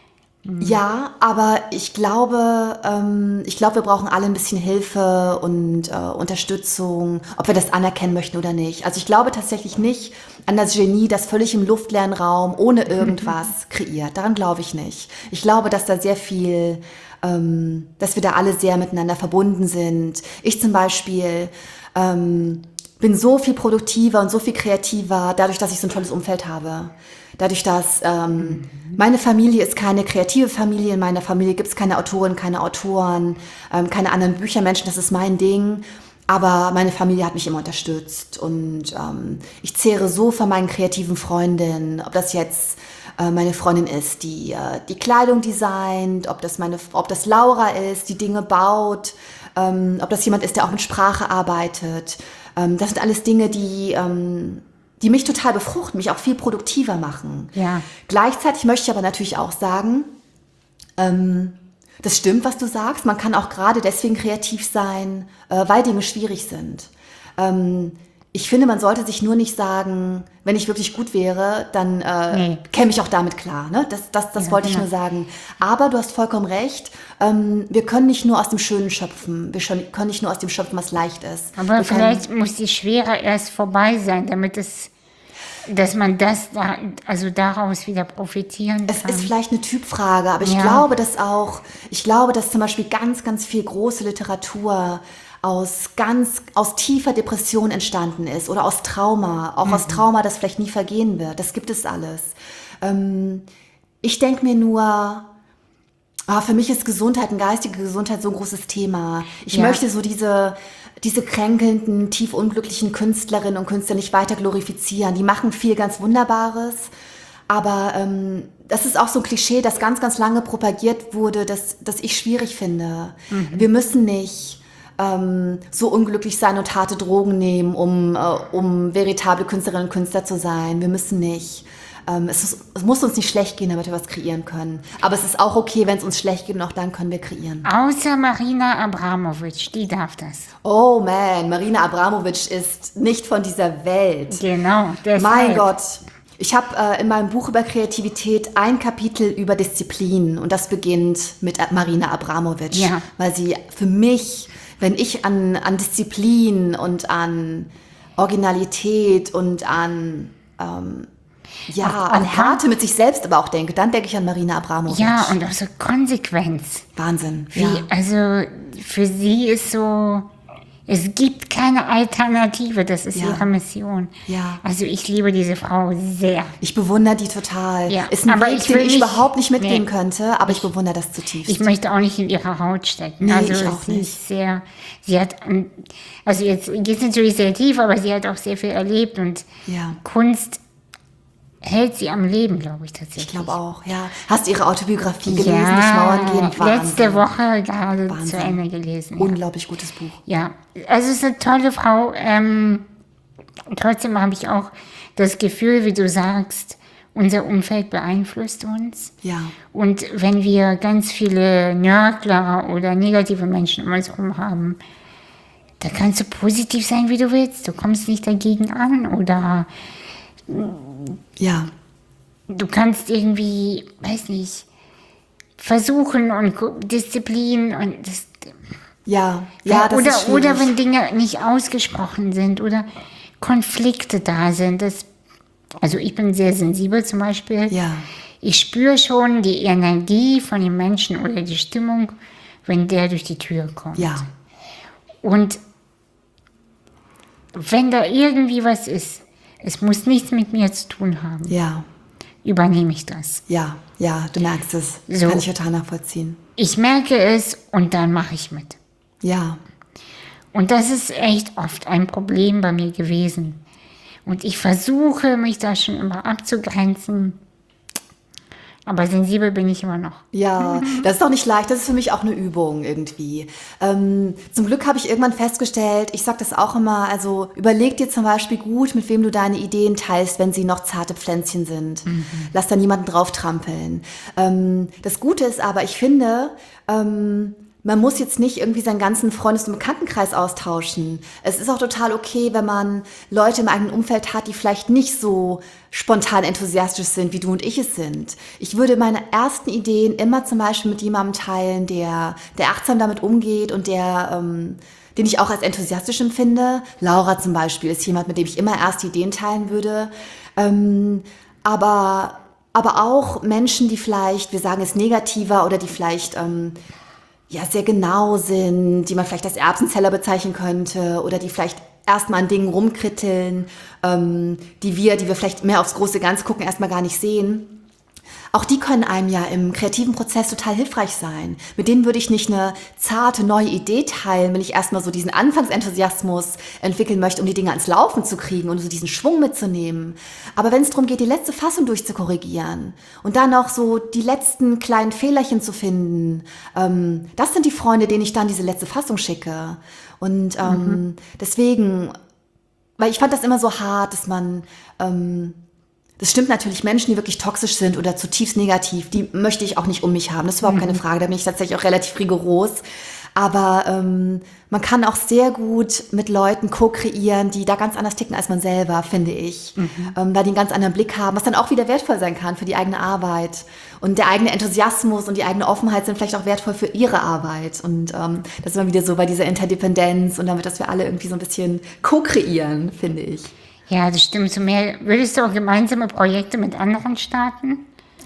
Ja, aber ich glaube, ähm, ich glaube, wir brauchen alle ein bisschen Hilfe und äh, Unterstützung, ob wir das anerkennen möchten oder nicht. Also ich glaube tatsächlich nicht an das Genie, das völlig im luftleeren Raum ohne irgendwas kreiert. Daran glaube ich nicht. Ich glaube, dass da sehr viel, ähm, dass wir da alle sehr miteinander verbunden sind. Ich zum Beispiel ähm, bin so viel produktiver und so viel kreativer, dadurch, dass ich so ein tolles Umfeld habe. Dadurch, dass ähm, meine Familie ist keine kreative Familie, in meiner Familie gibt es keine Autorinnen, keine Autoren, ähm, keine anderen Büchermenschen, das ist mein Ding. Aber meine Familie hat mich immer unterstützt und ähm, ich zehre so von meinen kreativen Freundinnen, ob das jetzt äh, meine Freundin ist, die äh, die Kleidung designt, ob das, meine, ob das Laura ist, die Dinge baut, ähm, ob das jemand ist, der auch mit Sprache arbeitet. Ähm, das sind alles Dinge, die... Ähm, die mich total befruchten, mich auch viel produktiver machen. Ja. Gleichzeitig möchte ich aber natürlich auch sagen, ähm, das stimmt, was du sagst. Man kann auch gerade deswegen kreativ sein, äh, weil Dinge schwierig sind. Ähm, ich finde, man sollte sich nur nicht sagen, wenn ich wirklich gut wäre, dann äh, Nee. käme ich auch damit klar. Ne? Das, das, das Ja, wollte ich genau. nur sagen. Aber du hast vollkommen recht. Ähm, wir können nicht nur aus dem Schönen schöpfen. Wir schon, können nicht nur aus dem schöpfen, was leicht ist. Aber wir vielleicht können, muss die Schwere erst vorbei sein, damit es, dass man das da, also daraus wieder profitieren Es kann. ist vielleicht eine Typfrage, aber ich Ja. glaube, dass auch, ich glaube, dass zum Beispiel ganz, ganz viel große Literatur aus ganz, aus tiefer Depression entstanden ist oder aus Trauma, auch Mhm. aus Trauma, das vielleicht nie vergehen wird. Das gibt es alles. Ähm, ich denke mir nur, ah, für mich ist Gesundheit und geistige Gesundheit so ein großes Thema. Ich Ja. möchte so diese, diese kränkelnden, tief unglücklichen Künstlerinnen und Künstler nicht weiter glorifizieren. Die machen viel ganz Wunderbares, aber ähm, das ist auch so ein Klischee, das ganz, ganz lange propagiert wurde, das, das ich schwierig finde. Mhm. Wir müssen nicht ähm, so unglücklich sein und harte Drogen nehmen, um, äh, um veritable Künstlerinnen und Künstler zu sein. Wir müssen nicht. Ähm, es, ist, es muss uns nicht schlecht gehen, damit wir was kreieren können. Aber es ist auch okay, wenn es uns schlecht geht und auch dann können wir kreieren. Außer Marina Abramovic, die darf das. Oh man, Marina Abramovic ist nicht von dieser Welt. Genau. Deshalb. Mein Gott, Ich habe äh, in meinem Buch über Kreativität ein Kapitel über Disziplin und das beginnt mit Marina Abramovic, ja. weil sie für mich, wenn ich an, an Disziplin und an Originalität und an, ähm, ja, auch, an auch Härte mit sich selbst aber auch denke, dann denke ich an Marina Abramovic. Ja, und auch so Konsequenz. Wahnsinn. Wie, ja. Also für sie ist so, es gibt keine Alternative, das ist Ja. ihre Mission. Ja. Also ich liebe diese Frau sehr. Ich bewundere die total. Ja, Ist ein aber Weg, ich den will ich nicht- überhaupt nicht mitgehen nee. könnte, aber ich bewundere das zutiefst. Ich möchte auch nicht in ihrer Haut stecken. Nee, also ich auch sie nicht. ist sehr, sie hat, ähm, also jetzt geht es natürlich sehr tief, aber sie hat auch sehr viel erlebt und Ja. Kunst hält sie am Leben, glaube ich tatsächlich. Ich glaube auch, ja. Hast du ihre Autobiografie gelesen, ja, Nicht Mauern gehen? Wahnsinn. letzte Woche gerade Wahnsinn. zu Ende gelesen. Ja. Unglaublich gutes Buch. Ja, also es ist eine tolle Frau. Ähm, trotzdem habe ich auch das Gefühl, wie du sagst, unser Umfeld beeinflusst uns. Ja. Und wenn wir ganz viele Nörgler oder negative Menschen um uns herum haben, da kannst du positiv sein, wie du willst. Du kommst nicht dagegen an oder Ja. du kannst irgendwie, weiß nicht, versuchen und gu- Disziplin und das, Ja. Ja, das oder, ist schwierig. oder wenn Dinge nicht ausgesprochen sind oder Konflikte da sind. Das, also ich bin sehr sensibel zum Beispiel. Ja. Ich spüre schon die Energie von den Menschen oder die Stimmung, wenn der durch die Tür kommt. Ja. Und wenn da irgendwie was ist, es muss nichts mit mir zu tun haben, Ja. übernehme ich das. Ja. Ja, du merkst es. So. Kann ich total nachvollziehen. Ich merke es und dann mache ich mit. Ja. Und das ist echt oft ein Problem bei mir gewesen. Und ich versuche, mich da schon immer abzugrenzen. Aber sensibel bin ich immer noch. Ja, das ist auch nicht leicht. Das ist für mich auch eine Übung irgendwie. Ähm, zum Glück habe ich irgendwann festgestellt, ich sage das auch immer, also überleg dir zum Beispiel gut, mit wem du deine Ideen teilst, wenn sie noch zarte Pflänzchen sind. Mhm. Lass da niemanden drauf trampeln. Ähm, das Gute ist aber, ich finde, ähm, man muss jetzt nicht irgendwie seinen ganzen Freundes- und Bekanntenkreis austauschen. Es ist auch total okay, wenn man Leute im eigenen Umfeld hat, die vielleicht nicht so spontan enthusiastisch sind, wie du und ich es sind. Ich würde meine ersten Ideen immer zum Beispiel mit jemandem teilen, der, der achtsam damit umgeht und der, ähm, den ich auch als enthusiastisch empfinde. Laura zum Beispiel ist jemand, mit dem ich immer erste Ideen teilen würde. Ähm, aber, aber auch Menschen, die vielleicht, wir sagen es negativer oder die vielleicht ähm, ja, sehr genau sind, die man vielleicht als Erbsenzeller bezeichnen könnte oder die vielleicht erstmal an Dingen rumkritteln, ähm, die wir, die wir vielleicht mehr aufs große Ganze gucken, erstmal gar nicht sehen. Auch die können einem ja im kreativen Prozess total hilfreich sein. Mit denen würde ich nicht eine zarte neue Idee teilen, wenn ich erstmal so diesen Anfangsenthusiasmus entwickeln möchte, um die Dinge ans Laufen zu kriegen und so diesen Schwung mitzunehmen. Aber wenn es darum geht, die letzte Fassung durchzukorrigieren und dann noch so die letzten kleinen Fehlerchen zu finden, ähm, das sind die Freunde, denen ich dann diese letzte Fassung schicke. Und ähm, mhm. deswegen, weil ich fand das immer so hart, dass man... Ähm, Das stimmt natürlich, Menschen, die wirklich toxisch sind oder zutiefst negativ, die möchte ich auch nicht um mich haben. Das ist überhaupt mhm. keine Frage, da bin ich tatsächlich auch relativ rigoros. Aber ähm, man kann auch sehr gut mit Leuten co-kreieren, die da ganz anders ticken als man selber, finde ich. Mhm. Ähm, weil die einen ganz anderen Blick haben, was dann auch wieder wertvoll sein kann für die eigene Arbeit. Und der eigene Enthusiasmus und die eigene Offenheit sind vielleicht auch wertvoll für ihre Arbeit. Und ähm, das ist immer wieder so bei dieser Interdependenz und damit, dass wir alle irgendwie so ein bisschen co-kreieren, finde ich. Ja, das stimmt. So mehr, würdest du auch gemeinsame Projekte mit anderen starten?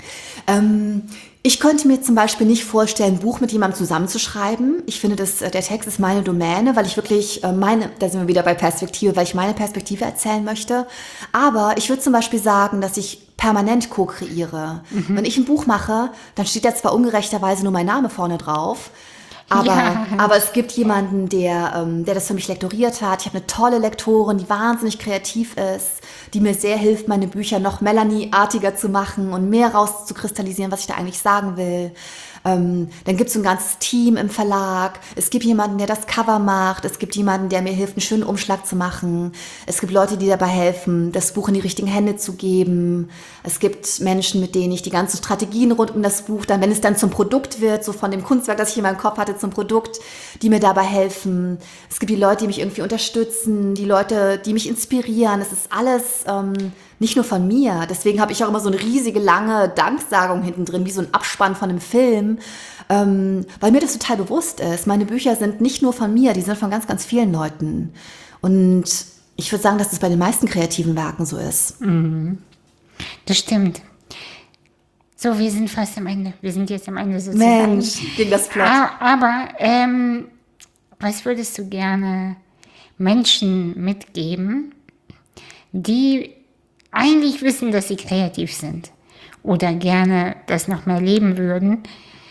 Ähm, ich könnte mir zum Beispiel nicht vorstellen, ein Buch mit jemandem zusammenzuschreiben. Ich finde, das, der Text ist meine Domäne, weil ich wirklich meine, da sind wir wieder bei Perspektive, weil ich meine Perspektive erzählen möchte. Aber ich würde zum Beispiel sagen, dass ich permanent co-kreiere. Mhm. Wenn ich ein Buch mache, dann steht da zwar ungerechterweise nur mein Name vorne drauf, Aber, ja. aber es gibt jemanden, der, ähm, der das für mich lektoriert hat. Ich habe eine tolle Lektorin, die wahnsinnig kreativ ist, die mir sehr hilft, meine Bücher noch Melanie-artiger zu machen und mehr rauszukristallisieren, was ich da eigentlich sagen will. Ähm, dann gibt es so ein ganzes Team im Verlag. Es gibt jemanden, der das Cover macht. Es gibt jemanden, der mir hilft, einen schönen Umschlag zu machen. Es gibt Leute, die dabei helfen, das Buch in die richtigen Hände zu geben. Es gibt Menschen, mit denen ich die ganzen Strategien rund um das Buch, dann, wenn es dann zum Produkt wird, so von dem Kunstwerk, das ich in meinem Kopf hatte, zum Produkt, die mir dabei helfen. Es gibt die Leute, die mich irgendwie unterstützen, die Leute, die mich inspirieren. Es ist alles ähm, nicht nur von mir. Deswegen habe ich auch immer so eine riesige, lange Danksagung hinten drin, wie so ein Abspann von einem Film, ähm, weil mir das total bewusst ist. Meine Bücher sind nicht nur von mir, die sind von ganz, ganz vielen Leuten. Und ich würde sagen, dass das bei den meisten kreativen Werken so ist. Mhm. Das stimmt. So, wir sind fast am Ende. Wir sind jetzt am Ende sozusagen. Mensch, ging das flott. Aber, ähm, was würdest du gerne Menschen mitgeben, die eigentlich wissen, dass sie kreativ sind oder gerne das noch mehr leben würden,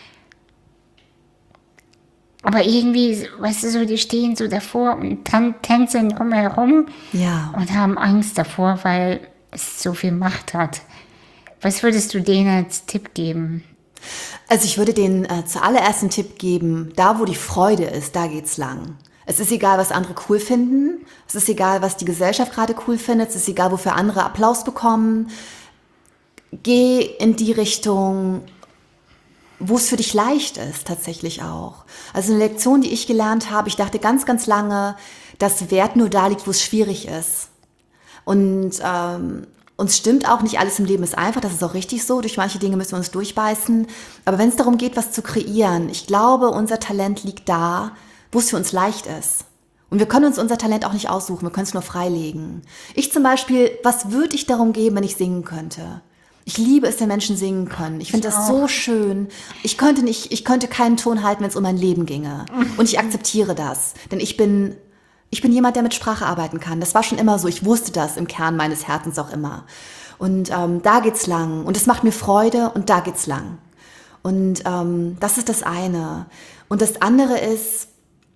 aber irgendwie, weißt du, so, die stehen so davor und tan- tänzeln drumherum Ja. und haben Angst davor, weil es so viel Macht hat. Was würdest du denen als Tipp geben? Also ich würde denen äh, zuallererst einen Tipp geben, da wo die Freude ist, da geht's lang. Es ist egal, was andere cool finden. Es ist egal, was die Gesellschaft gerade cool findet. Es ist egal, wofür andere Applaus bekommen. Geh in die Richtung, wo es für dich leicht ist, tatsächlich auch. Also eine Lektion, die ich gelernt habe, ich dachte ganz, ganz lange, dass Wert nur da liegt, wo es schwierig ist. Und ähm, uns stimmt auch, nicht alles im Leben ist einfach, das ist auch richtig so. Durch manche Dinge müssen wir uns durchbeißen. Aber wenn es darum geht, was zu kreieren, ich glaube, unser Talent liegt da, wo es für uns leicht ist. Und wir können uns unser Talent auch nicht aussuchen, wir können es nur freilegen. Ich zum Beispiel, was würde ich darum geben, wenn ich singen könnte? Ich liebe es, wenn Menschen singen können. Ich finde das so schön. Ich könnte nicht, ich könnte keinen Ton halten, wenn es um mein Leben ginge. Und ich akzeptiere das. Denn ich bin, ich bin jemand, der mit Sprache arbeiten kann. Das war schon immer so. Ich wusste das im Kern meines Herzens auch immer. Und ähm, da geht's lang. Und es macht mir Freude und da geht's lang. Und ähm, das ist das eine. Und das andere ist,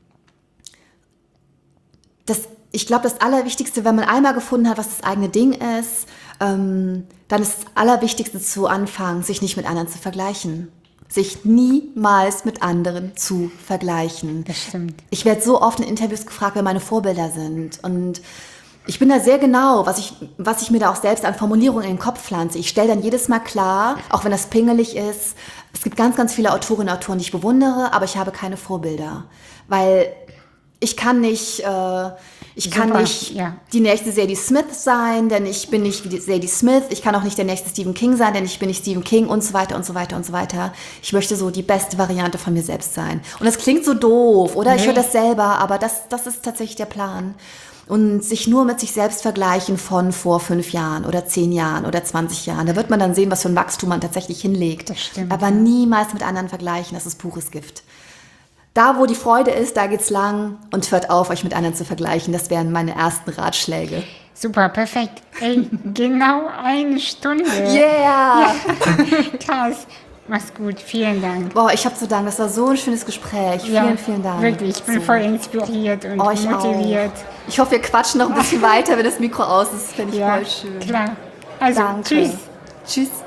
das, ich glaube, das Allerwichtigste, wenn man einmal gefunden hat, was das eigene Ding ist, ähm, dann ist das Allerwichtigste zu anfangen, sich nicht mit anderen zu vergleichen. Sich niemals mit anderen zu vergleichen. Das stimmt. Ich werde so oft in Interviews gefragt, wer meine Vorbilder sind. Und ich bin da sehr genau, was ich, was ich mir da auch selbst an Formulierungen in den Kopf pflanze. Ich stelle dann jedes Mal klar, auch wenn das pingelig ist, es gibt ganz, ganz viele Autorinnen und Autoren, die ich bewundere, aber ich habe keine Vorbilder. Weil ich kann nicht, äh, ich kann Super, nicht ja. die nächste Sadie Smith sein, denn ich bin nicht wie die Sadie Smith. Ich kann auch nicht der nächste Stephen King sein, denn ich bin nicht Stephen King und so weiter und so weiter und so weiter. Ich möchte so die beste Variante von mir selbst sein. Und das klingt so doof, oder? Nee. Ich höre das selber, aber das, das ist tatsächlich der Plan. Und sich nur mit sich selbst vergleichen von vor fünf Jahren oder zehn Jahren oder zwanzig Jahren. Da wird man dann sehen, was für ein Wachstum man tatsächlich hinlegt. Das stimmt, aber ja. niemals mit anderen vergleichen, das ist pures Gift. Da, wo die Freude ist, da geht's lang und hört auf, euch mit anderen zu vergleichen. Das wären meine ersten Ratschläge. Super, perfekt. Ey, genau eine Stunde. Yeah! Krass. Mach's gut. Vielen Dank. Boah, ich habe zu danken. Das war so ein schönes Gespräch. Ja, vielen, vielen Dank. Wirklich, ich bin So. voll inspiriert und Euch motiviert. auch. Ich hoffe, wir quatschen noch ein bisschen weiter, wenn das Mikro aus ist. Das fände ich Ja, voll schön. klar. Also, Danke. tschüss. Tschüss.